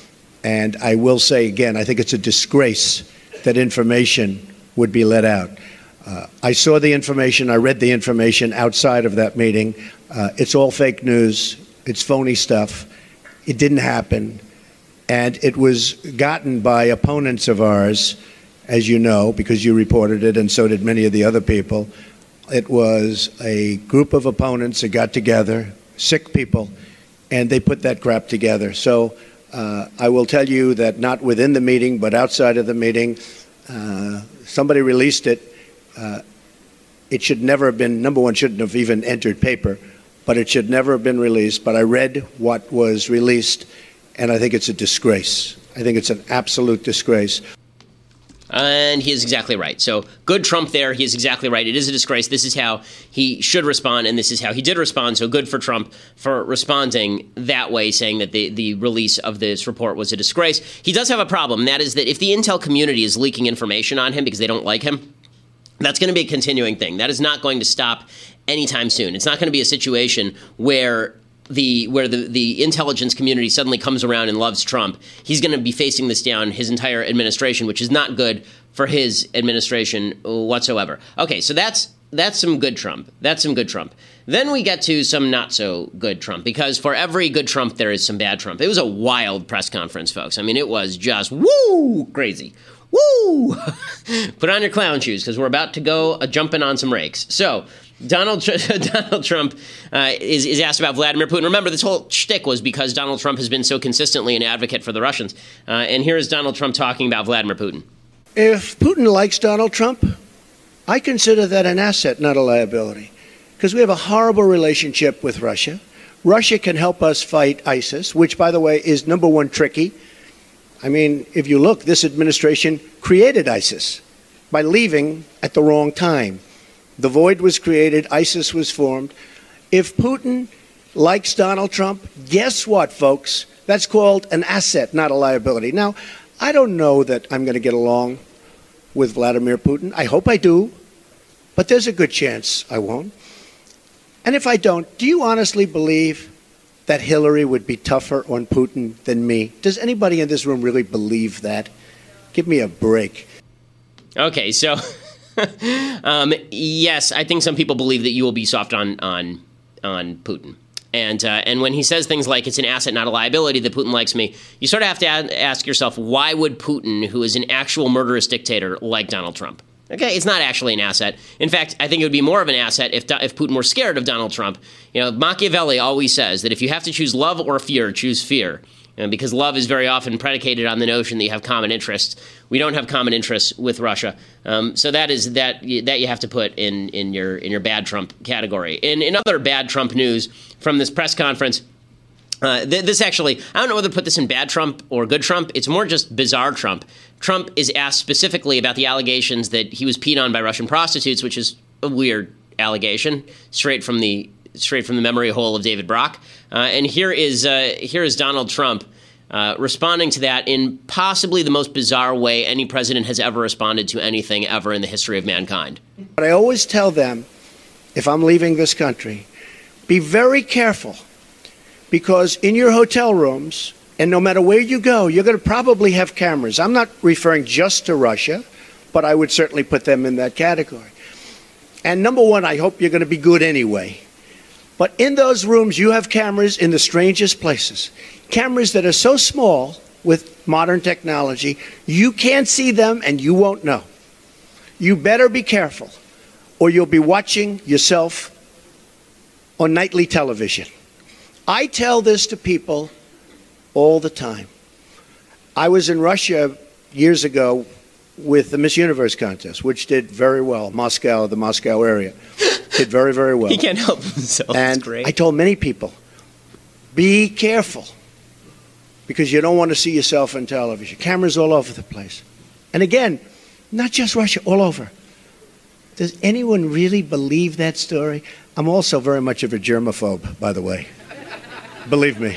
And I will say again, I think it's a disgrace that information would be let out. Uh, I saw the information. I read the information outside of that meeting. Uh, it's all fake news. It's phony stuff. It didn't happen. And it was gotten by opponents of ours, as you know, because you reported it, and so did many of the other people. It was a group of opponents that got together, sick people, and they put that crap together. So Uh, I will tell you that not within the meeting, but outside of the meeting, uh, somebody released it. Uh, it should never have been, number one, shouldn't have even entered paper, but it should never have been released. But I read what was released, and I think it's a disgrace. I think it's an absolute disgrace. And he is exactly right. So good Trump there. He is exactly right. It is a disgrace. This is how he should respond, and this is how he did respond. So good for Trump for responding that way, saying that the, the release of this report was a disgrace. He does have a problem, and that is that if the intel community is leaking information on him because they don't like him, that's going to be a continuing thing. That is not going to stop anytime soon. It's not going to be a situation where the where the, the intelligence community suddenly comes around and loves Trump. He's going to be facing this down his entire administration, which is not good for his administration whatsoever. Okay, so that's that's some good Trump. That's some good Trump. Then we get to some not so good Trump, because for every good Trump, there is some bad Trump. It was a wild press conference, folks. I mean, it was just woo crazy. Woo! Put on your clown shoes, because we're about to go a jumping on some rakes. So Donald Donald Trump uh, is, is asked about Vladimir Putin. Remember, this whole shtick was because Donald Trump has been so consistently an advocate for the Russians. Uh, and here is Donald Trump talking about Vladimir Putin. If Putin likes Donald Trump, I consider that an asset, not a liability, because we have a horrible relationship with Russia. Russia can help us fight ISIS, which, by the way, is number one tricky. I mean, if you look, this administration created ISIS by leaving at the wrong time. The void was created, ISIS was formed. If Putin likes Donald Trump, guess what, folks? That's called an asset, not a liability. Now, I don't know that I'm going to get along with Vladimir Putin. I hope I do, but there's a good chance I won't. And if I don't, do you honestly believe that Hillary would be tougher on Putin than me? Does anybody in this room really believe that? Give me a break. Okay, so um, yes, I think some people believe that you will be soft on on on Putin. And uh, and when he says things like it's an asset, not a liability, that Putin likes me, you sort of have to ask yourself, why would Putin, who is an actual murderous dictator, like Donald Trump? Okay, it's not actually an asset. In fact, I think it would be more of an asset if if Putin were scared of Donald Trump. You know, Machiavelli always says that if you have to choose love or fear, choose fear. You know, because love is very often predicated on the notion that you have common interests. We don't have common interests with Russia, um, so that is that that you have to put in in your in your bad Trump category. In in other bad Trump news from this press conference, uh, th- this actually I don't know whether to put this in bad Trump or good Trump. It's more just bizarre Trump. Trump is asked specifically about the allegations that he was peed on by Russian prostitutes, which is a weird allegation, straight from the straight from the memory hole of David Brock. Uh, and here is uh, here is Donald Trump uh, responding to that in possibly the most bizarre way any president has ever responded to anything ever in the history of mankind. But I always tell them, if I'm leaving this country, be very careful, because in your hotel rooms, And no matter where you go, you're going to probably have cameras. I'm not referring just to Russia, but I would certainly put them in that category. And number one, I hope you're going to be good anyway. But in those rooms, you have cameras in the strangest places. Cameras that are so small with modern technology, you can't see them and you won't know. You better be careful, or you'll be watching yourself on nightly television. I tell this to people all the time. I was in Russia years ago with the Miss Universe contest, which did very well. Moscow, the Moscow area, did very, very well. He can't help himself. And it's great. I told many people, be careful, because you don't want to see yourself on television. Cameras all over the place. And again, not just Russia, all over. Does anyone really believe that story? I'm also very much of a germaphobe, by the way. Believe me.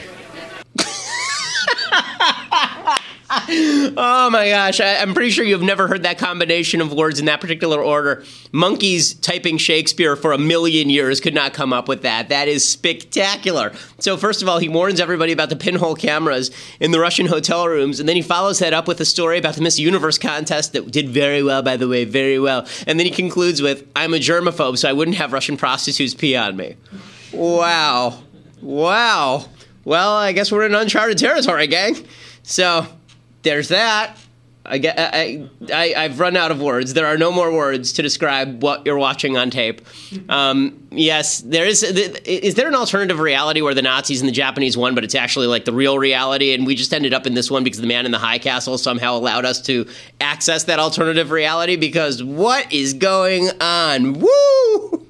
Oh my gosh, I, I'm pretty sure you've never heard that combination of words in that particular order. Monkeys typing Shakespeare for a million years could not come up with that. That is spectacular. So first of all, he warns everybody about the pinhole cameras in the Russian hotel rooms, and then he follows that up with a story about the Miss Universe contest that did very well, by the way, very well. And then he concludes with, I'm a germaphobe, so I wouldn't have Russian prostitutes pee on me. Wow. Wow. Well, I guess we're in uncharted territory, gang. So there's that. I get, I, I, I've run out of words. There are no more words to describe what you're watching on tape. Um, yes, there is. Is there an alternative reality where the Nazis and the Japanese won, but it's actually like the real reality, and we just ended up in this one because the man in the high castle somehow allowed us to access that alternative reality? Because what is going on? Woo!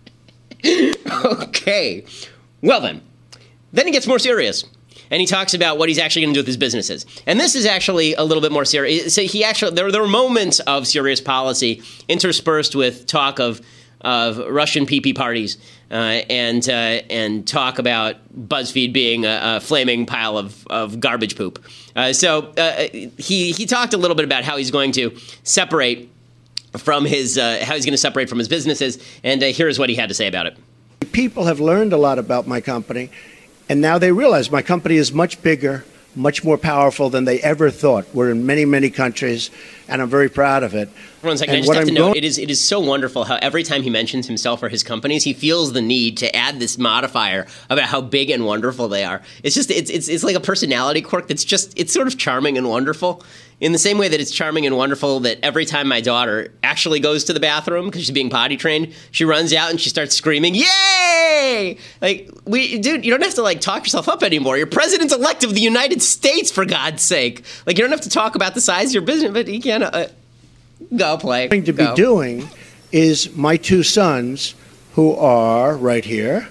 Okay. Well then. Then it gets more serious. And he talks about what he's actually going to do with his businesses. And this is actually a little bit more serious. So he actually, there, there were moments of serious policy interspersed with talk of of Russian P P parties uh, and uh, and talk about BuzzFeed being a, a flaming pile of, of garbage poop. Uh, so uh, he he talked a little bit about how he's going to separate from his uh, how he's going to separate from his businesses. And uh, here's what he had to say about it. People have learned a lot about my company. And now they realize my company is much bigger, much more powerful than they ever thought. We're in many, many countries, and I'm very proud of it. One second, I just have to note, it is, it is so wonderful how every time he mentions himself or his companies, he feels the need to add this modifier about how big and wonderful they are. It's just, it's, it's, it's like a personality quirk that's just, it's sort of charming and wonderful. In the same way that it's charming and wonderful that every time my daughter actually goes to the bathroom because she's being potty trained, she runs out and she starts screaming, "Yay!" Like, we, dude, you don't have to like talk yourself up anymore. You're president-elect of the United States, for God's sake. Like, you don't have to talk about the size of your business, but you can't. Uh, go play. What I'm going to go. be doing is my two sons, who are right here,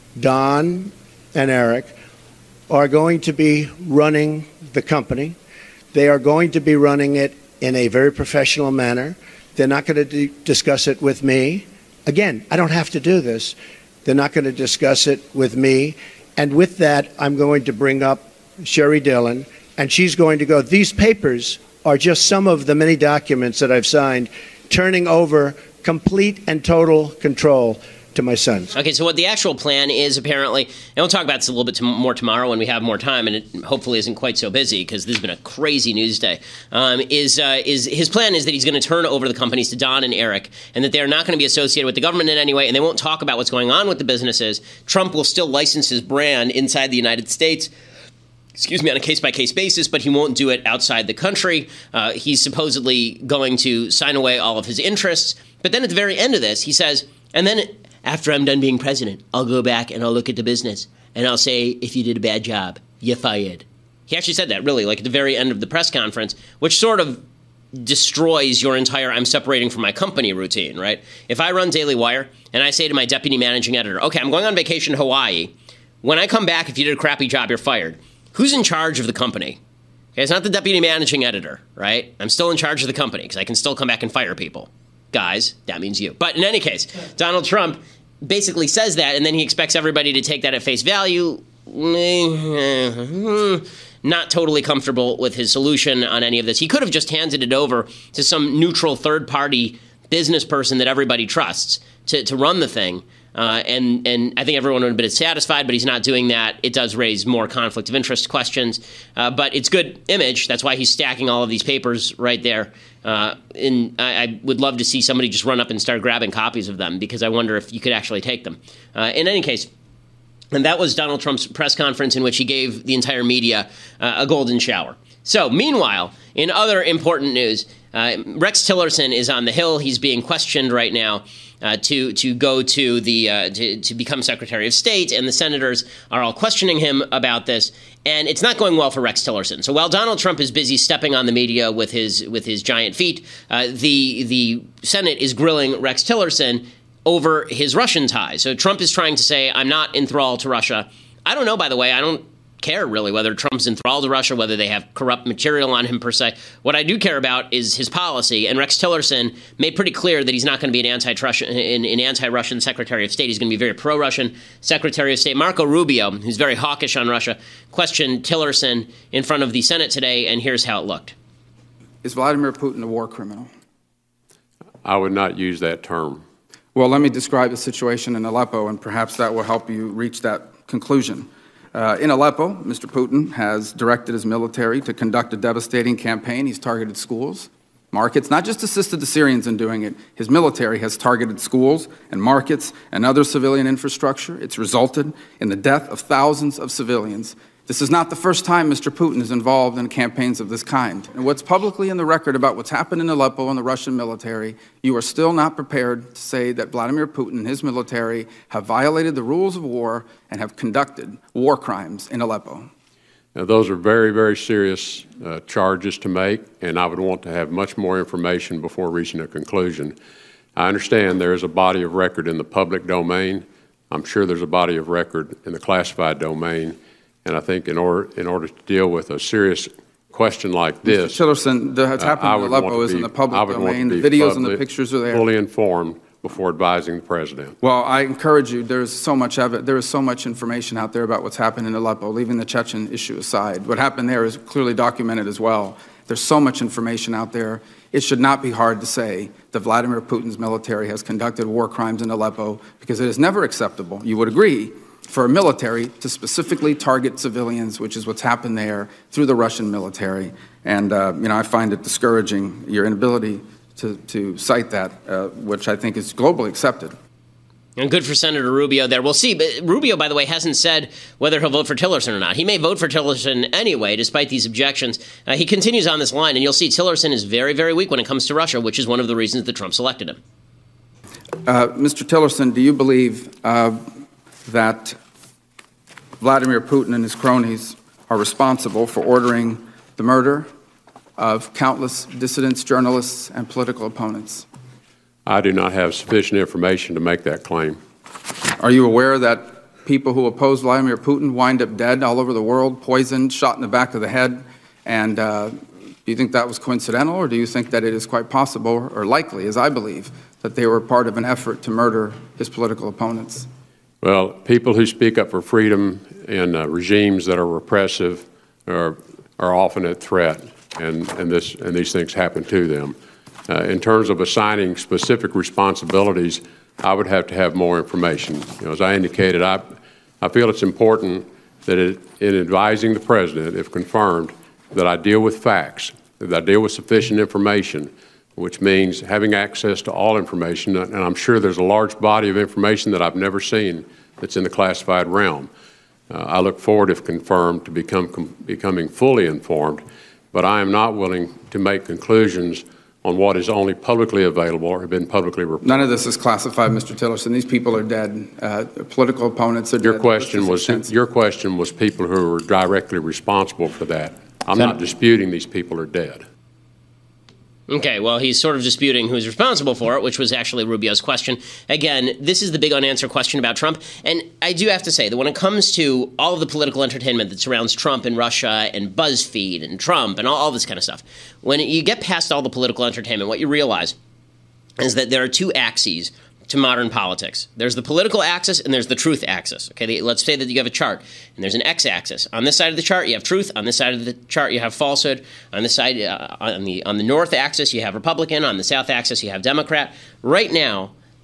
Don and Eric, are going to be running the company. They are going to be running it in a very professional manner. They're not going to d- discuss it with me. Again, I don't have to do this. They're not going to discuss it with me. And with that, I'm going to bring up Sherry Dillon, and she's going to go, these papers are just some of the many documents that I've signed, turning over complete and total control to my sons. Okay, so what the actual plan is, apparently, and we'll talk about this a little bit to- more tomorrow when we have more time, and it hopefully isn't quite so busy because this has been a crazy news day, um, is uh, is his plan is that he's going to turn over the companies to Don and Eric, and that they're not going to be associated with the government in any way, and they won't talk about what's going on with the businesses. Trump will still license his brand inside the United States, excuse me, on a case-by-case basis, but he won't do it outside the country. Uh, he's supposedly going to sign away all of his interests. But then at the very end of this, he says, and then after I'm done being president, I'll go back and I'll look at the business, and I'll say, if you did a bad job, you're fired. He actually said that, really, like at the very end of the press conference, which sort of destroys your entire I'm separating from my company routine, right? If I run Daily Wire, and I say to my deputy managing editor, okay, I'm going on vacation to Hawaii. When I come back, if you did a crappy job, you're fired. Who's in charge of the company? Okay, it's not the deputy managing editor, right? I'm still in charge of the company because I can still come back and fire people. Guys, that means you. But in any case, Donald Trump basically says that, and then he expects everybody to take that at face value. Not totally comfortable with his solution on any of this. He could have just handed it over to some neutral third-party business person that everybody trusts to, to run the thing. Uh, and, and I think everyone would have been satisfied, but he's not doing that. It does raise more conflict of interest questions. Uh, but it's good image. That's why he's stacking all of these papers right there. Uh, and I, I would love to see somebody just run up and start grabbing copies of them, because I wonder if you could actually take them. Uh, in any case, and that was Donald Trump's press conference in which he gave the entire media uh, a golden shower. So, meanwhile, in other important news, uh, Rex Tillerson is on the Hill. He's being questioned right now uh, to to go to the uh, to, to become Secretary of State, and the senators are all questioning him about this. And it's not going well for Rex Tillerson. So while Donald Trump is busy stepping on the media with his with his giant feet, uh, the the Senate is grilling Rex Tillerson over his Russian ties. So Trump is trying to say, I'm not enthralled to Russia. I don't know, by the way. I don't care really whether Trump's enthralled to Russia, whether they have corrupt material on him per se. What I do care about is his policy. And Rex Tillerson made pretty clear that he's not going to be an anti-Russian, an, an anti-Russian Secretary of State. He's going to be very pro-Russian Secretary of State. Marco Rubio, who's very hawkish on Russia, questioned Tillerson in front of the Senate today, and here's how it looked. Is Vladimir Putin a war criminal? I would not use that term. Well, let me describe the situation in Aleppo, and perhaps that will help you reach that conclusion. Uh, in Aleppo, Mister Putin has directed his military to conduct a devastating campaign. He's targeted schools, markets, not just assisted the Syrians in doing it. His military has targeted schools and markets and other civilian infrastructure. It's resulted in the death of thousands of civilians. This is not the first time Mister Putin is involved in campaigns of this kind. And what's publicly in the record about what's happened in Aleppo and the Russian military, you are still not prepared to say that Vladimir Putin and his military have violated the rules of war and have conducted war crimes in Aleppo. Now, those are very, very serious uh, charges to make, and I would want to have much more information before reaching a conclusion. I understand there is a body of record in the public domain. I'm sure there's a body of record in the classified domain. And I think in order in order to deal with a serious question like this, Mister Tillerson, what's happened uh, in Aleppo is in the public domain. The videos and the pictures are there. Fully informed before advising the president. Well, I encourage you. There is so much of it. There is so much information out there about what's happened in Aleppo. Leaving the Chechen issue aside, what happened there is clearly documented as well. There's so much information out there. It should not be hard to say that Vladimir Putin's military has conducted war crimes in Aleppo, because it is never acceptable. You would agree, for a military to specifically target civilians, which is what's happened there through the Russian military. And, uh, you know, I find it discouraging, your inability to, to cite that, uh, which I think is globally accepted. And good for Senator Rubio there. We'll see. But Rubio, by the way, hasn't said whether he'll vote for Tillerson or not. He may vote for Tillerson anyway, despite these objections. Uh, he continues on this line, and you'll see Tillerson is very, very weak when it comes to Russia, which is one of the reasons that Trump selected him. Uh, Mister Tillerson, do you believe uh, that Vladimir Putin and his cronies are responsible for ordering the murder of countless dissidents, journalists, and political opponents? I do not have sufficient information to make that claim. Are you aware that people who oppose Vladimir Putin wind up dead all over the world, poisoned, shot in the back of the head? And uh, do you think that was coincidental, or do you think that it is quite possible, or likely, as I believe, that they were part of an effort to murder his political opponents? Well, people who speak up for freedom in uh, regimes that are repressive are, are often at threat, and, and, this, and these things happen to them. Uh, in terms of assigning specific responsibilities, I would have to have more information. You know, as I indicated, I, I feel it's important that it, in advising the president, if confirmed, that I deal with facts, that I deal with sufficient information, which means having access to all information. And I'm sure there's a large body of information that I've never seen that's in the classified realm. Uh, I look forward, if confirmed, to become com- becoming fully informed, but I am not willing to make conclusions on what is only publicly available or have been publicly reported. None of this is classified, Mister Tillerson. These people are dead. Uh, political opponents are your dead. Question was, your question was people who were directly responsible for that. I'm not disputing these people are dead. Okay, well, he's sort of disputing who's responsible for it, which was actually Rubio's question. Again, this is the big unanswered question about Trump. And I do have to say that when it comes to all of the political entertainment that surrounds Trump and Russia and BuzzFeed and Trump and all, all this kind of stuff, when you get past all the political entertainment, what you realize is that there are two axes to modern politics. There's the political axis and there's the truth axis. Okay, let's say that you have a chart and there's an x-axis. On this side of the chart, you have truth. On this side of the chart, you have falsehood. On this side, uh, on the on the north axis, you have Republican. On the south axis, you have Democrat. Right now,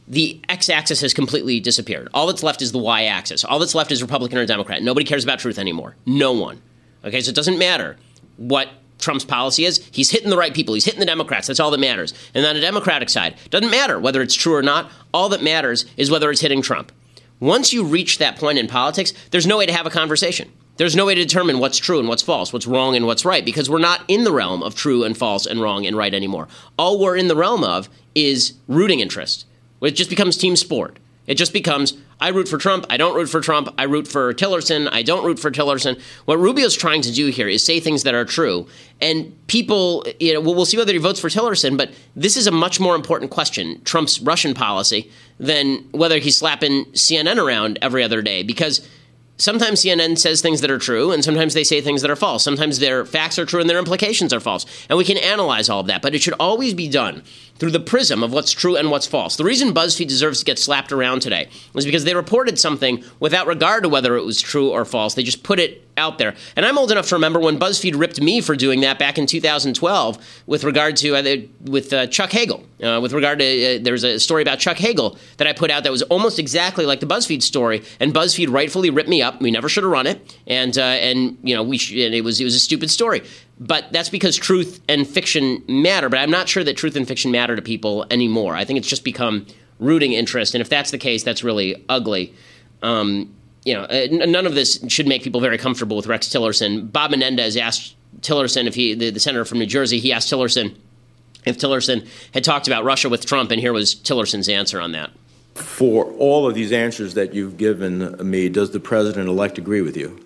the x-axis has completely disappeared. All that's left is the y-axis. All that's left is Republican or Democrat. Nobody cares about truth anymore. No one. Okay, so it doesn't matter what Trump's policy is. He's hitting the right people. He's hitting the Democrats. That's all that matters. And on the Democratic side, doesn't matter whether it's true or not. All that matters is whether it's hitting Trump. Once you reach that point in politics, there's no way to have a conversation. There's no way to determine what's true and what's false, what's wrong and what's right, because we're not in the realm of true and false and wrong and right anymore. All we're in the realm of is rooting interest. It just becomes team sport. It just becomes, I root for Trump, I don't root for Trump, I root for Tillerson, I don't root for Tillerson. What Rubio's trying to do here is say things that are true. And people, you know, we'll see whether he votes for Tillerson, but this is a much more important question, Trump's Russian policy, than whether he's slapping C N N around every other day. Because sometimes C N N says things that are true, and sometimes they say things that are false. Sometimes their facts are true and their implications are false. And we can analyze all of that, but it should always be done through the prism of what's true and what's false. The reason BuzzFeed deserves to get slapped around today was because they reported something without regard to whether it was true or false. They just put it out there. And I'm old enough to remember when BuzzFeed ripped me for doing that back in two thousand twelve with regard to, uh, with uh, Chuck Hagel. Uh, with regard to, uh, there was a story about Chuck Hagel that I put out that was almost exactly like the BuzzFeed story, and BuzzFeed rightfully ripped me up. We never should have run it, and uh, and you know we sh- and it was it was a stupid story. But that's because truth and fiction matter. But I'm not sure that truth and fiction matter to people anymore. I think it's just become rooting interest, and if that's the case, that's really ugly. Um, you know, n- none of this should make people very comfortable with Rex Tillerson. Bob Menendez asked Tillerson if he, the, the senator from New Jersey, he asked Tillerson if Tillerson had talked about Russia with Trump, and here was Tillerson's answer on that. For all of these answers that you've given me, does the president-elect agree with you?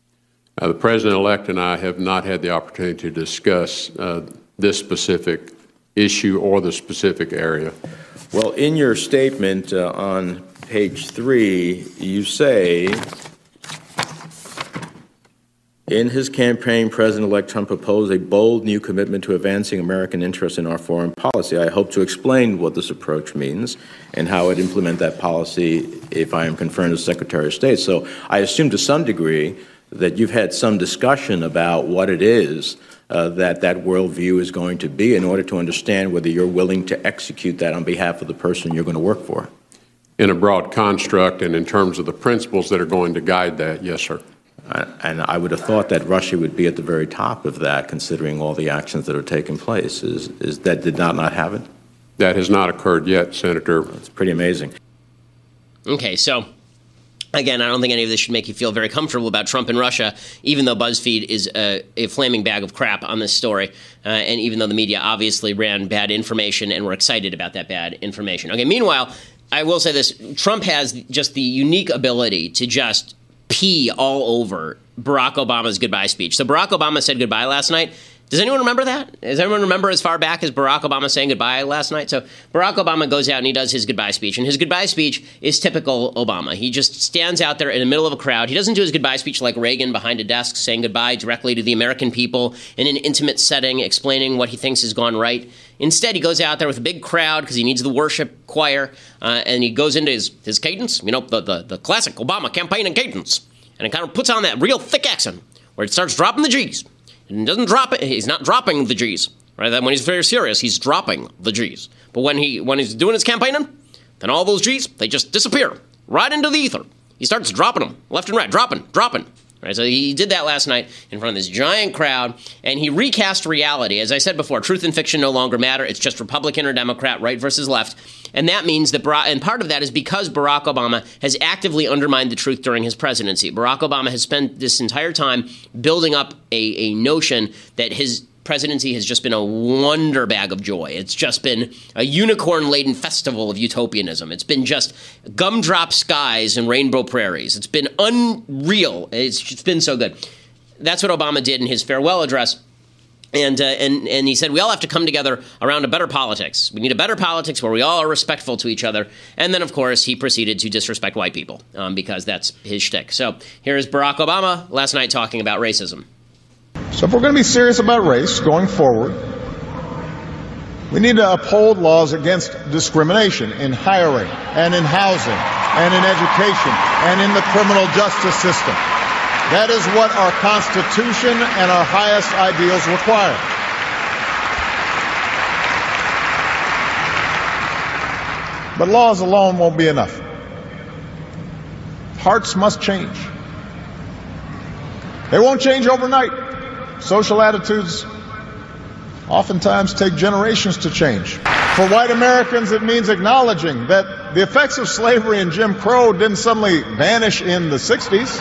Uh, the president-elect and I have not had the opportunity to discuss uh, this specific issue or the specific area. Well, in your statement uh, on page three, you say, in his campaign, President-elect Trump proposed a bold new commitment to advancing American interests in our foreign policy. I hope to explain what this approach means and how it implement that policy if I am confirmed as Secretary of State. So I assume to some degree that you've had some discussion about what it is uh, that that worldview is going to be in order to understand whether you're willing to execute that on behalf of the person you're going to work for. In a broad construct and in terms of the principles that are going to guide that, yes, sir. Uh, and I would have thought that Russia would be at the very top of that, considering all the actions that are taking place. Is, is that did not not happen? That has not occurred yet, Senator. It's pretty amazing. Okay, so again, I don't think any of this should make you feel very comfortable about Trump and Russia, even though BuzzFeed is a, a flaming bag of crap on this story, uh, and even though the media obviously ran bad information and were excited about that bad information. Okay, meanwhile, I will say this. Trump has just the unique ability to just pee all over Barack Obama's goodbye speech. So Barack Obama said goodbye last night. Does anyone remember that? Does anyone remember as far back as Barack Obama saying goodbye last night? So Barack Obama goes out and he does his goodbye speech. And his goodbye speech is typical Obama. He just stands out there in the middle of a crowd. He doesn't do his goodbye speech like Reagan behind a desk saying goodbye directly to the American people in an intimate setting, explaining what he thinks has gone right. Instead, he goes out there with a big crowd because he needs the worship choir. Uh, and he goes into his, his cadence, you know, the, the, the classic Obama campaign and cadence. And it kind of puts on that real thick accent where it starts dropping the G's. And doesn't drop it. He's not dropping the G's, right? Then when he's very serious, he's dropping the G's. But when he when he's doing his campaigning, then all those G's, they just disappear right into the ether. He starts dropping them left and right, dropping, dropping. Right? So he did that last night in front of this giant crowd, and he recast reality. As I said before, truth and fiction no longer matter. It's just Republican or Democrat, right versus left. And that means that, Barack, and part of that is because Barack Obama has actively undermined the truth during his presidency. Barack Obama has spent this entire time building up a, a notion that his presidency has just been a wonder bag of joy. It's just been a unicorn-laden festival of utopianism. It's been just gumdrop skies and rainbow prairies. It's been unreal. It's just been so good. That's what Obama did in his farewell address. And, uh, and and he said, we all have to come together around a better politics. We need a better politics where we all are respectful to each other. And then, of course, he proceeded to disrespect white people um, because that's his shtick. So here's Barack Obama last night talking about racism. So if we're going to be serious about race going forward, we need to uphold laws against discrimination in hiring and in housing and in education and in the criminal justice system. That is what our Constitution and our highest ideals require. But laws alone won't be enough. Hearts must change. They won't change overnight. Social attitudes oftentimes take generations to change. For white Americans, it means acknowledging that the effects of slavery and Jim Crow didn't suddenly vanish in the sixties.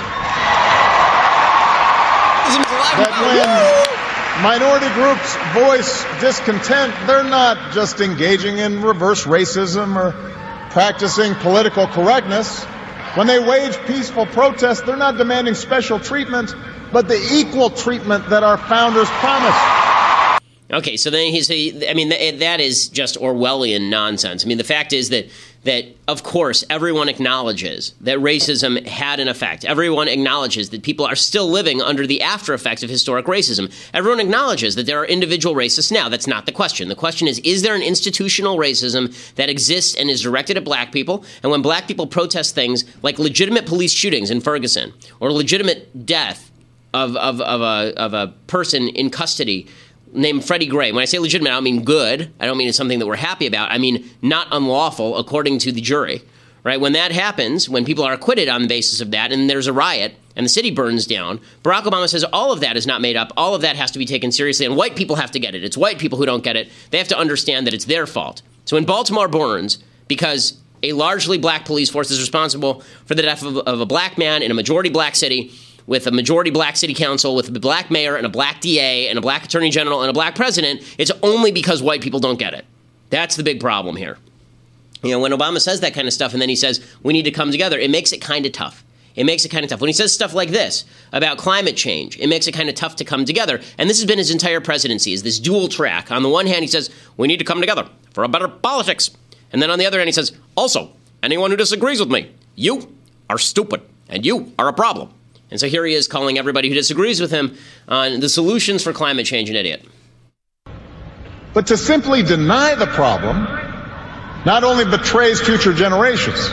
That when minority groups voice discontent, they're not just engaging in reverse racism or practicing political correctness. When they wage peaceful protest, they're not demanding special treatment, but the equal treatment that our founders promised. Okay, so then he's, I mean, that is just Orwellian nonsense. I mean, the fact is that, that of course, everyone acknowledges that racism had an effect. Everyone acknowledges that people are still living under the after effects of historic racism. Everyone acknowledges that there are individual racists now. That's not the question. The question is, is there an institutional racism that exists and is directed at black people? And when black people protest things like legitimate police shootings in Ferguson or legitimate death of, of, of, a, of a person in custody named Freddie Gray. When I say legitimate, I don't mean good. I don't mean it's something that we're happy about. I mean not unlawful according to the jury, right? When that happens, when people are acquitted on the basis of that and there's a riot and the city burns down, Barack Obama says all of that is not made up. All of that has to be taken seriously, and white people have to get it. It's white people who don't get it. They have to understand that it's their fault. So when Baltimore burns because a largely black police force is responsible for the death of, of a black man in a majority black city, with a majority black city council, with a black mayor and a black D A and a black attorney general and a black president, it's only because white people don't get it. That's the big problem here. You know, when Obama says that kind of stuff and then he says, we need to come together, it makes it kind of tough. It makes it kind of tough. When he says stuff like this about climate change, it makes it kind of tough to come together. And this has been his entire presidency, is this dual track. On the one hand, he says, we need to come together for a better politics. And then on the other hand, he says, also, anyone who disagrees with me, you are stupid and you are a problem. And so here he is calling everybody who disagrees with him on the solutions for climate change an idiot. But to simply deny the problem not only betrays future generations,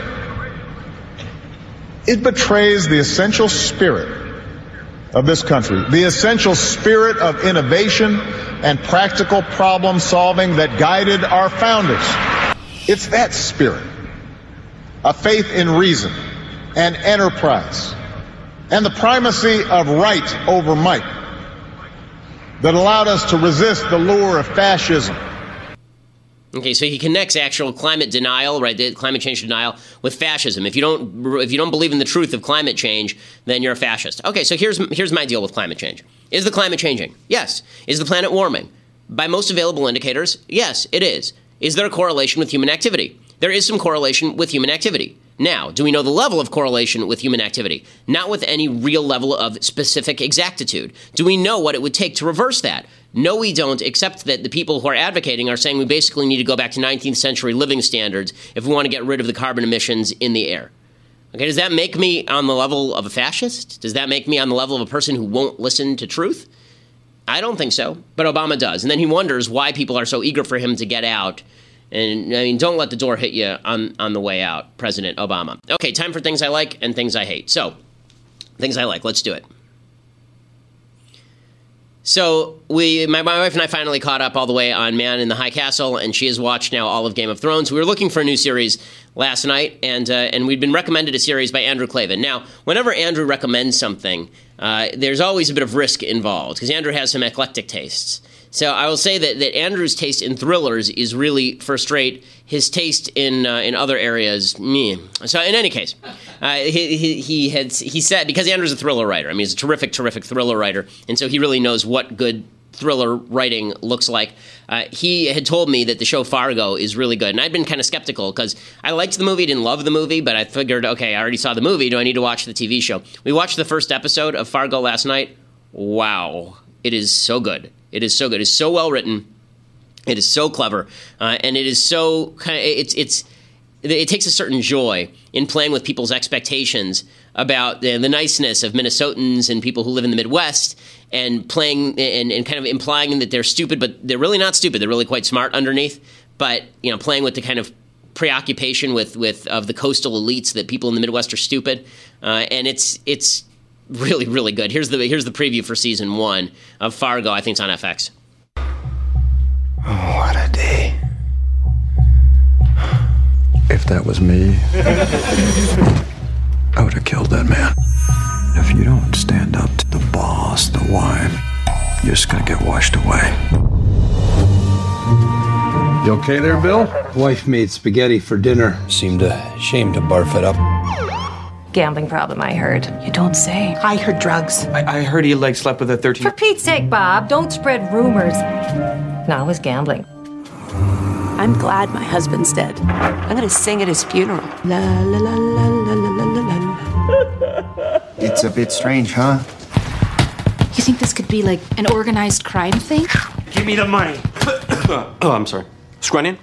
it betrays the essential spirit of this country, the essential spirit of innovation and practical problem solving that guided our founders. It's that spirit, a faith in reason and enterprise, and the primacy of right over might that allowed us to resist the lure of fascism. Okay, so he connects actual climate denial, right, the climate change denial, with fascism. If you don't, if you don't believe in the truth of climate change, then you're a fascist. Okay, so here's here's my deal with climate change. Is the climate changing? Yes. Is the planet warming? By most available indicators, yes, it is. Is there a correlation with human activity? There is some correlation with human activity. Now, do we know the level of correlation with human activity? Not with any real level of specific exactitude. Do we know what it would take to reverse that? No, we don't, except that the people who are advocating are saying we basically need to go back to nineteenth century living standards if we want to get rid of the carbon emissions in the air. Okay, does that make me on the level of a fascist? Does that make me on the level of a person who won't listen to truth? I don't think so, but Obama does. And then he wonders why people are so eager for him to get out. And, I mean, don't let the door hit you on, on the way out, President Obama. Okay, time for things I like and things I hate. So, things I like. Let's do it. So, we, my, my wife and I finally caught up all the way on Man in the High Castle, and she has watched now all of Game of Thrones. We were looking for a new series last night, and uh, and we'd been recommended a series by Andrew Klavan. Now, whenever Andrew recommends something, uh, there's always a bit of risk involved, because Andrew has some eclectic tastes. So I will say that, that Andrew's taste in thrillers is really first rate. His taste in uh, in other areas, meh. So in any case, uh, he, he he had he said, because Andrew's a thriller writer. I mean, he's a terrific, terrific thriller writer, and so he really knows what good thriller writing looks like. Uh, he had told me that the show Fargo is really good, and I'd been kind of skeptical because I liked the movie, didn't love the movie, but I figured, okay, I already saw the movie. Do I need to watch the T V show? We watched the first episode of Fargo last night. Wow, it is so good. It is so good. It's so well written. It is so clever, uh, and it is so kind of it's it's it takes a certain joy in playing with people's expectations about the, the niceness of Minnesotans and people who live in the Midwest, and playing and, and kind of implying that they're stupid, but they're really not stupid. They're really quite smart underneath. But you know, playing with the kind of preoccupation with with of the coastal elites that people in the Midwest are stupid, uh, and it's it's. Really, really good. Here's the here's the preview for season one of Fargo. I think it's on F X. Oh, what a day. If that was me, I would have killed that man. If you don't stand up to the boss, the wife, you're just gonna get washed away. You okay there, Bill? Wife made spaghetti for dinner. Seemed ashamed to barf it up. Gambling problem, I heard. You don't say. I heard drugs. I, I heard he like slept with a thirteen. For Pete's sake, Bob, don't spread rumors. No, it was gambling. I'm glad my husband's dead. I'm gonna sing at his funeral. La la la la la la la la. It's a bit strange, huh? You think this could be like an organized crime thing? Give me the money. Oh, I'm sorry. Scrunion?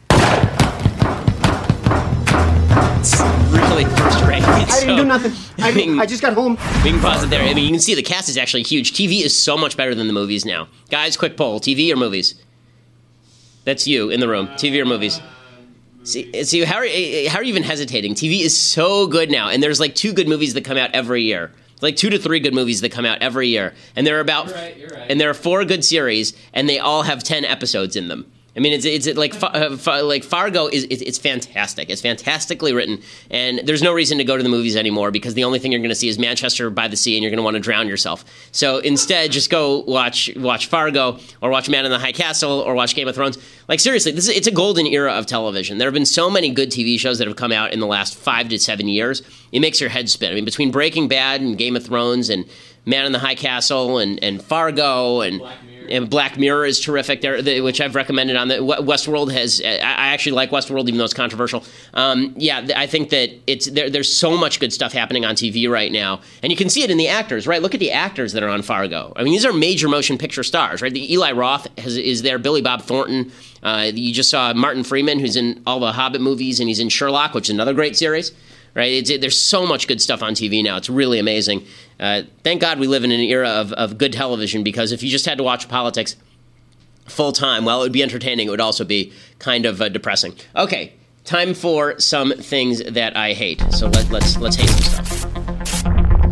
It's really first rate. I So, didn't do nothing. I, I mean, I just got home. We can pause it there. I mean, you can see the cast is actually huge. T V is so much better than the movies now. Guys, quick poll. T V or movies? That's you in the room. T V or movies? See, see how, are, how are you even hesitating? T V is so good now. And there's like two good movies that come out every year. Like two to three good movies that come out every year. And there are about, you're right, you're right. And there are four good series, and they all have ten episodes in them. I mean, it's it's like uh, like Fargo is it's, it's fantastic. It's fantastically written, and there's no reason to go to the movies anymore because the only thing you're going to see is Manchester by the Sea, and you're going to want to drown yourself. So instead, just go watch watch Fargo or watch Man in the High Castle or watch Game of Thrones. Like seriously, this is it's a golden era of television. There have been so many good T V shows that have come out in the last five to seven years. It makes your head spin. I mean, between Breaking Bad and Game of Thrones and Man in the High Castle and, and Fargo and Black Mirror. and Black Mirror is terrific there, the, which I've recommended on the Westworld has. I actually like Westworld even though it's controversial. Um, yeah, I think that it's there, there's so much good stuff happening on T V right now, and you can see it in the actors. Right, look at the actors that are on Fargo. I mean, these are major motion picture stars. Right, the Eli Roth has, is there. Billy Bob Thornton. Uh, you just saw Martin Freeman, who's in all the Hobbit movies, and he's in Sherlock, which is another great series. Right, it's, it, there's so much good stuff on T V now. It's really amazing. Uh, thank God we live in an era of, of good television, because if you just had to watch politics full time, while it would be entertaining, it would also be kind of uh, depressing. Okay, time for some things that I hate. So let, let's let's hate some stuff.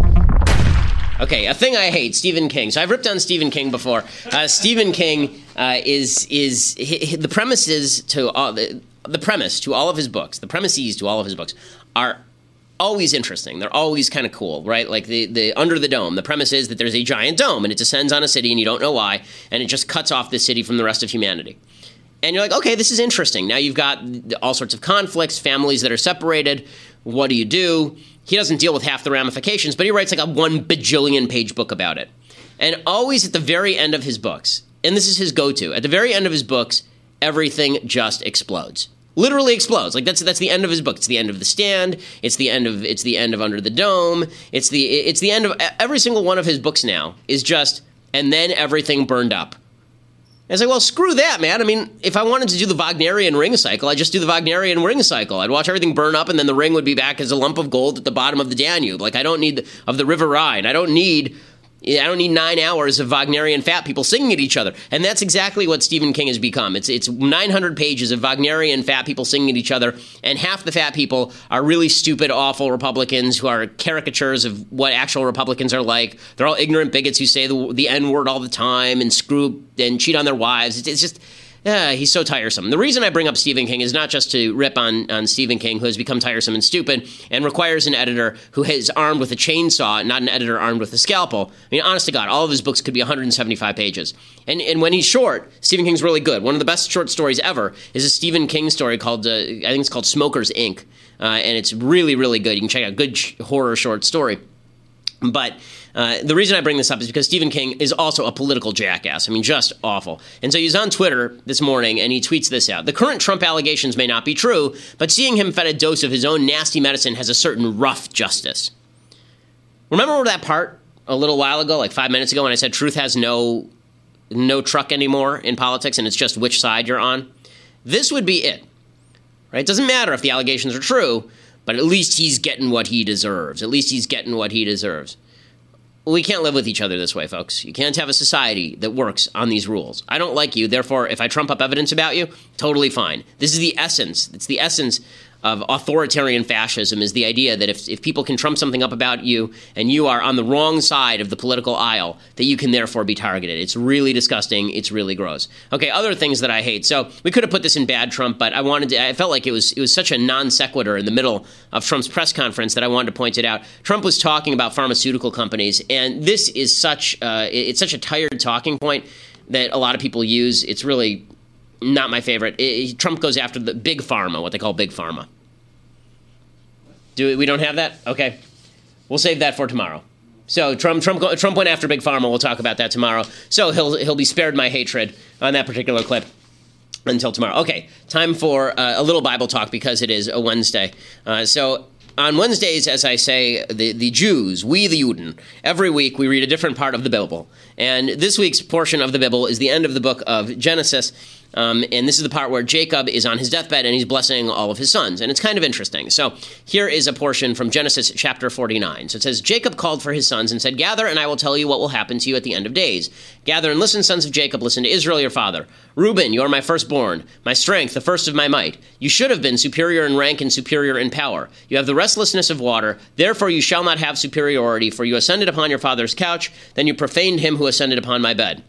Okay, a thing I hate, Stephen King. So I've ripped on Stephen King before. Uh, Stephen King uh, is is he, he, the premises to all the, the premise to all of his books. The premises to all of his books are always interesting. They're always kind of cool, right? Like the, the Under the Dome. The premise is that there's a giant dome and it descends on a city and you don't know why, and it just cuts off the city from the rest of humanity. And you're like, okay, this is interesting. Now you've got all sorts of conflicts, families that are separated. What do you do? He doesn't deal with half the ramifications, but he writes like a one bajillion page book about it. And always at the very end of his books, and this is his go-to, at the very end of his books, everything just explodes. Literally explodes. Like that's that's the end of his book. It's the end of The Stand. It's the end of it's the end of Under the Dome. It's the it's the end of every single one of his books now is just, and then everything burned up. And it's like, well, screw that, man. I mean, if I wanted to do the Wagnerian ring cycle, I'd just do the Wagnerian ring cycle. I'd watch everything burn up, and then the ring would be back as a lump of gold at the bottom of the Danube. Like I don't need the, of the River Rhine. I don't need. I don't need nine hours of Wagnerian fat people singing at each other. And that's exactly what Stephen King has become. It's it's nine hundred pages of Wagnerian fat people singing at each other, and half the fat people are really stupid, awful Republicans who are caricatures of what actual Republicans are like. They're all ignorant bigots who say the, the N-word all the time and screw and cheat on their wives. It's, it's just... Yeah, he's so tiresome. The reason I bring up Stephen King is not just to rip on, on Stephen King, who has become tiresome and stupid and requires an editor who is armed with a chainsaw, not an editor armed with a scalpel. I mean, honest to God, all of his books could be one hundred seventy-five pages. And and when he's short, Stephen King's really good. One of the best short stories ever is a Stephen King story called, uh, I think it's called Smokers, Incorporated. Uh, and it's really, really good. You can check out a good sh- horror short story. But uh, the reason I bring this up is because Stephen King is also a political jackass. I mean, just awful. And so he's on Twitter this morning, and he tweets this out. The current Trump allegations may not be true, but seeing him fed a dose of his own nasty medicine has a certain rough justice. Remember that part a little while ago, like five minutes ago, when I said truth has no, no truck anymore in politics, and it's just which side you're on? This would be it. Right? It doesn't matter if the allegations are true, but at least he's getting what he deserves. At least he's getting what he deserves. We can't live with each other this way, folks. You can't have a society that works on these rules. I don't like you, therefore, if I trump up evidence about you, totally fine. This is the essence. It's the essence of authoritarian fascism is the idea that if, if people can trump something up about you and you are on the wrong side of the political aisle, that you can therefore be targeted. It's really disgusting. It's really gross. Okay, other things that I hate. So we could have put this in bad Trump, but I wanted to, I felt like it was it was such a non sequitur in the middle of Trump's press conference that I wanted to point it out. Trump was talking about pharmaceutical companies, and this is such uh, it's such a tired talking point that a lot of people use. It's really not my favorite. It, Trump goes after the big pharma, what they call big pharma. Do we don't have that? Okay, we'll save that for tomorrow. So Trump, Trump, Trump went after big pharma. We'll talk about that tomorrow. So he'll he'll be spared my hatred on that particular clip until tomorrow. Okay, time for uh, a little Bible talk because it is a Wednesday. Uh, so. On Wednesdays, as I say, the, the Jews, we the Juden, every week we read a different part of the Bible. And this week's portion of the Bible is the end of the book of Genesis. Um, and this is the part where Jacob is on his deathbed and he's blessing all of his sons. And it's kind of interesting. So here is a portion from Genesis chapter forty-nine. So it says, Jacob called for his sons and said, Gather, and I will tell you what will happen to you at the end of days. Gather and listen, sons of Jacob, listen to Israel your father. Reuben, you are my firstborn, my strength, the first of my might. You should have been superior in rank and superior in power. You have the restlessness of water. Therefore you shall not have superiority, for you ascended upon your father's couch, then you profaned him who ascended upon my bed.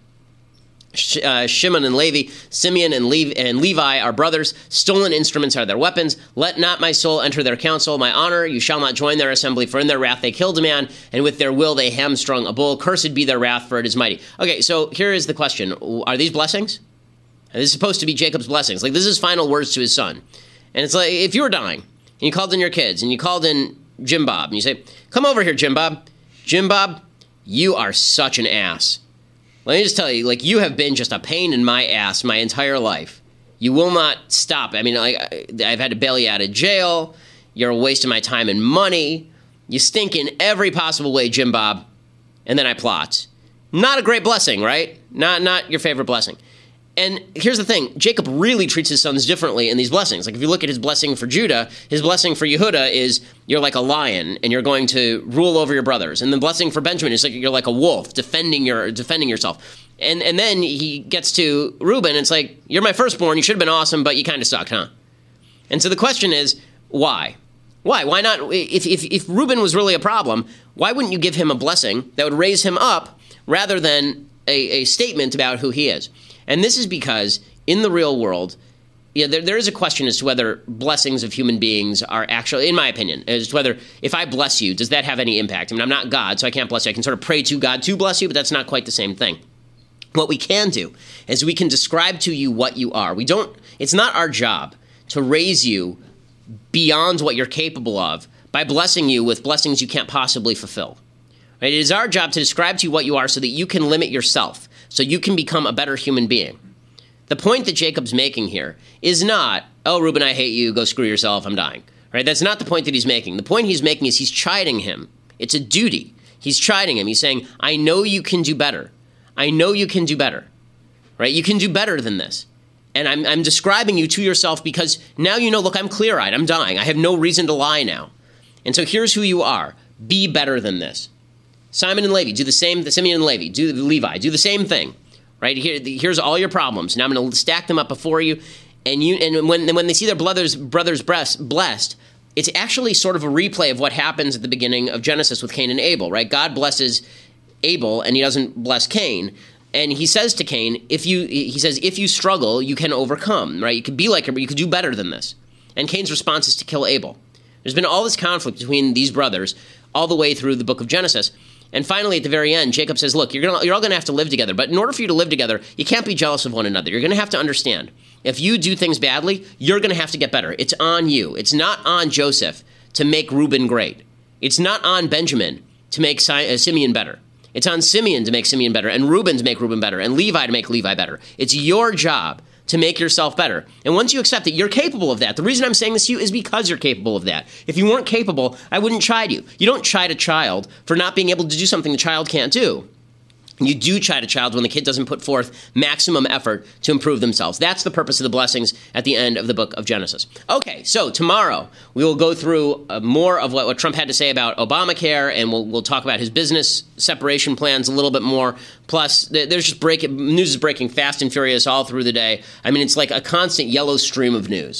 Uh, Shimon and Levi, Simeon and, Levi, and Levi are brothers. Stolen instruments are their weapons. Let not my soul enter their council. My honor, you shall not join their assembly, for in their wrath they killed a man, and with their will they hamstrung a bull. Cursed be their wrath, for it is mighty. Okay, so here is the question. Are these blessings? This is supposed to be Jacob's blessings. Like, this is final words to his son. And it's like, if you were dying, and you called in your kids, and you called in Jim Bob, and you say, come over here, Jim Bob. Jim Bob, you are such an ass. Let me just tell you, like, you have been just a pain in my ass my entire life. You will not stop. I mean, like, I've had to bail you out of jail. You're wasting my time and money. You stink in every possible way, Jim Bob. And then I plot. Not a great blessing, right? Not, not your favorite blessing. And here's the thing. Jacob really treats his sons differently in these blessings. Like, if you look at his blessing for Judah, his blessing for Yehuda is you're like a lion and you're going to rule over your brothers. And the blessing for Benjamin is like you're like a wolf defending your defending yourself. And and then he gets to Reuben. It's like, you're my firstborn. You should have been awesome, but you kind of sucked, huh? And so the question is, why? Why? Why not? If, if, if Reuben was really a problem, why wouldn't you give him a blessing that would raise him up rather than a, a statement about who he is? And this is because in the real world, yeah, there, there is a question as to whether blessings of human beings are actually, in my opinion, as to whether if I bless you, does that have any impact? I mean, I'm not God, so I can't bless you. I can sort of pray to God to bless you, but that's not quite the same thing. What we can do is we can describe to you what you are. We don't, it's not our job to raise you beyond what you're capable of by blessing you with blessings you can't possibly fulfill. Right? It is our job to describe to you what you are so that you can limit yourself, so you can become a better human being. The point that Jacob's making here is not, oh, Reuben, I hate you, go screw yourself, I'm dying. Right? That's not the point that he's making. The point he's making is he's chiding him. It's a duty. He's chiding him. He's saying, I know you can do better. I know you can do better. Right? You can do better than this. And I'm, I'm describing you to yourself because now you know, look, I'm clear-eyed. I'm dying. I have no reason to lie now. And so here's who you are. Be better than this. Simon and Levi, do the same, the Simeon and Levi, do Levi, do the same thing, right? Here, here's all your problems. Now I'm going to stack them up before you, and you, and when when they see their brothers brothers blessed, it's actually sort of a replay of what happens at the beginning of Genesis with Cain and Abel, right? God blesses Abel, and he doesn't bless Cain, and he says to Cain, if you, he says, if you struggle, you can overcome, right? You could be like him, but you could do better than this. And Cain's response is to kill Abel. There's been all this conflict between these brothers all the way through the book of Genesis. And finally, at the very end, Jacob says, look, you're, gonna, you're all going to have to live together. But in order for you to live together, you can't be jealous of one another. You're going to have to understand. If you do things badly, you're going to have to get better. It's on you. It's not on Joseph to make Reuben great. It's not on Benjamin to make si- uh, Simeon better. It's on Simeon to make Simeon better, and Reuben to make Reuben better, and Levi to make Levi better. It's your job to make yourself better. And once you accept that you're capable of that, the reason I'm saying this to you is because you're capable of that. If you weren't capable, I wouldn't chide you. You don't chide a child for not being able to do something the child can't do. You do chide a child when the kid doesn't put forth maximum effort to improve themselves. That's the purpose of the blessings at the end of the book of Genesis. Okay, so tomorrow we will go through uh, more of what, what Trump had to say about Obamacare, and we'll, we'll talk about his business separation plans a little bit more. Plus, there's just breaking news is breaking fast and furious all through the day. I mean, it's like a constant yellow stream of news.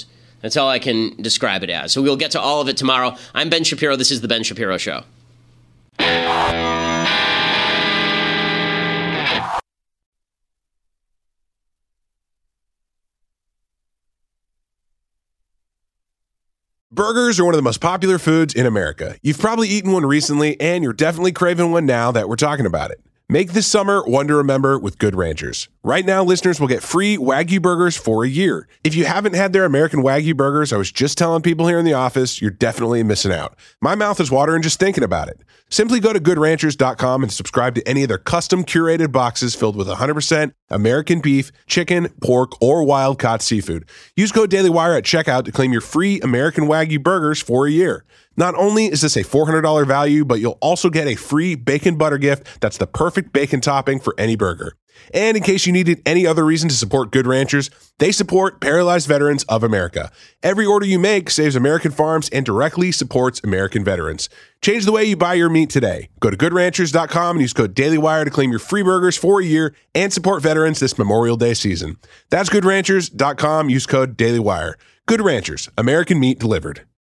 That's all I can describe it as. So we'll get to all of it tomorrow. I'm Ben Shapiro. This is The Ben Shapiro Show. Burgers are one of the most popular foods in America. You've probably eaten one recently, and you're definitely craving one now that we're talking about it. Make this summer one to remember with Good Ranchers. Right now, listeners will get free Wagyu burgers for a year. If you haven't had their American Wagyu burgers, I was just telling people here in the office, you're definitely missing out. My mouth is watering just thinking about it. Simply go to good ranchers dot com and subscribe to any of their custom curated boxes filled with one hundred percent American beef, chicken, pork, or wild-caught seafood. Use code DailyWire at checkout to claim your free American Wagyu burgers for a year. Not only is this a four hundred dollars value, but you'll also get a free bacon butter gift that's the perfect bacon topping for any burger. And in case you needed any other reason to support Good Ranchers, they support Paralyzed Veterans of America. Every order you make saves American farms and directly supports American veterans. Change the way you buy your meat today. Go to good ranchers dot com and use code DailyWire to claim your free burgers for a year and support veterans this Memorial Day season. That's good ranchers dot com. Use code DailyWire. Good Ranchers, American meat delivered.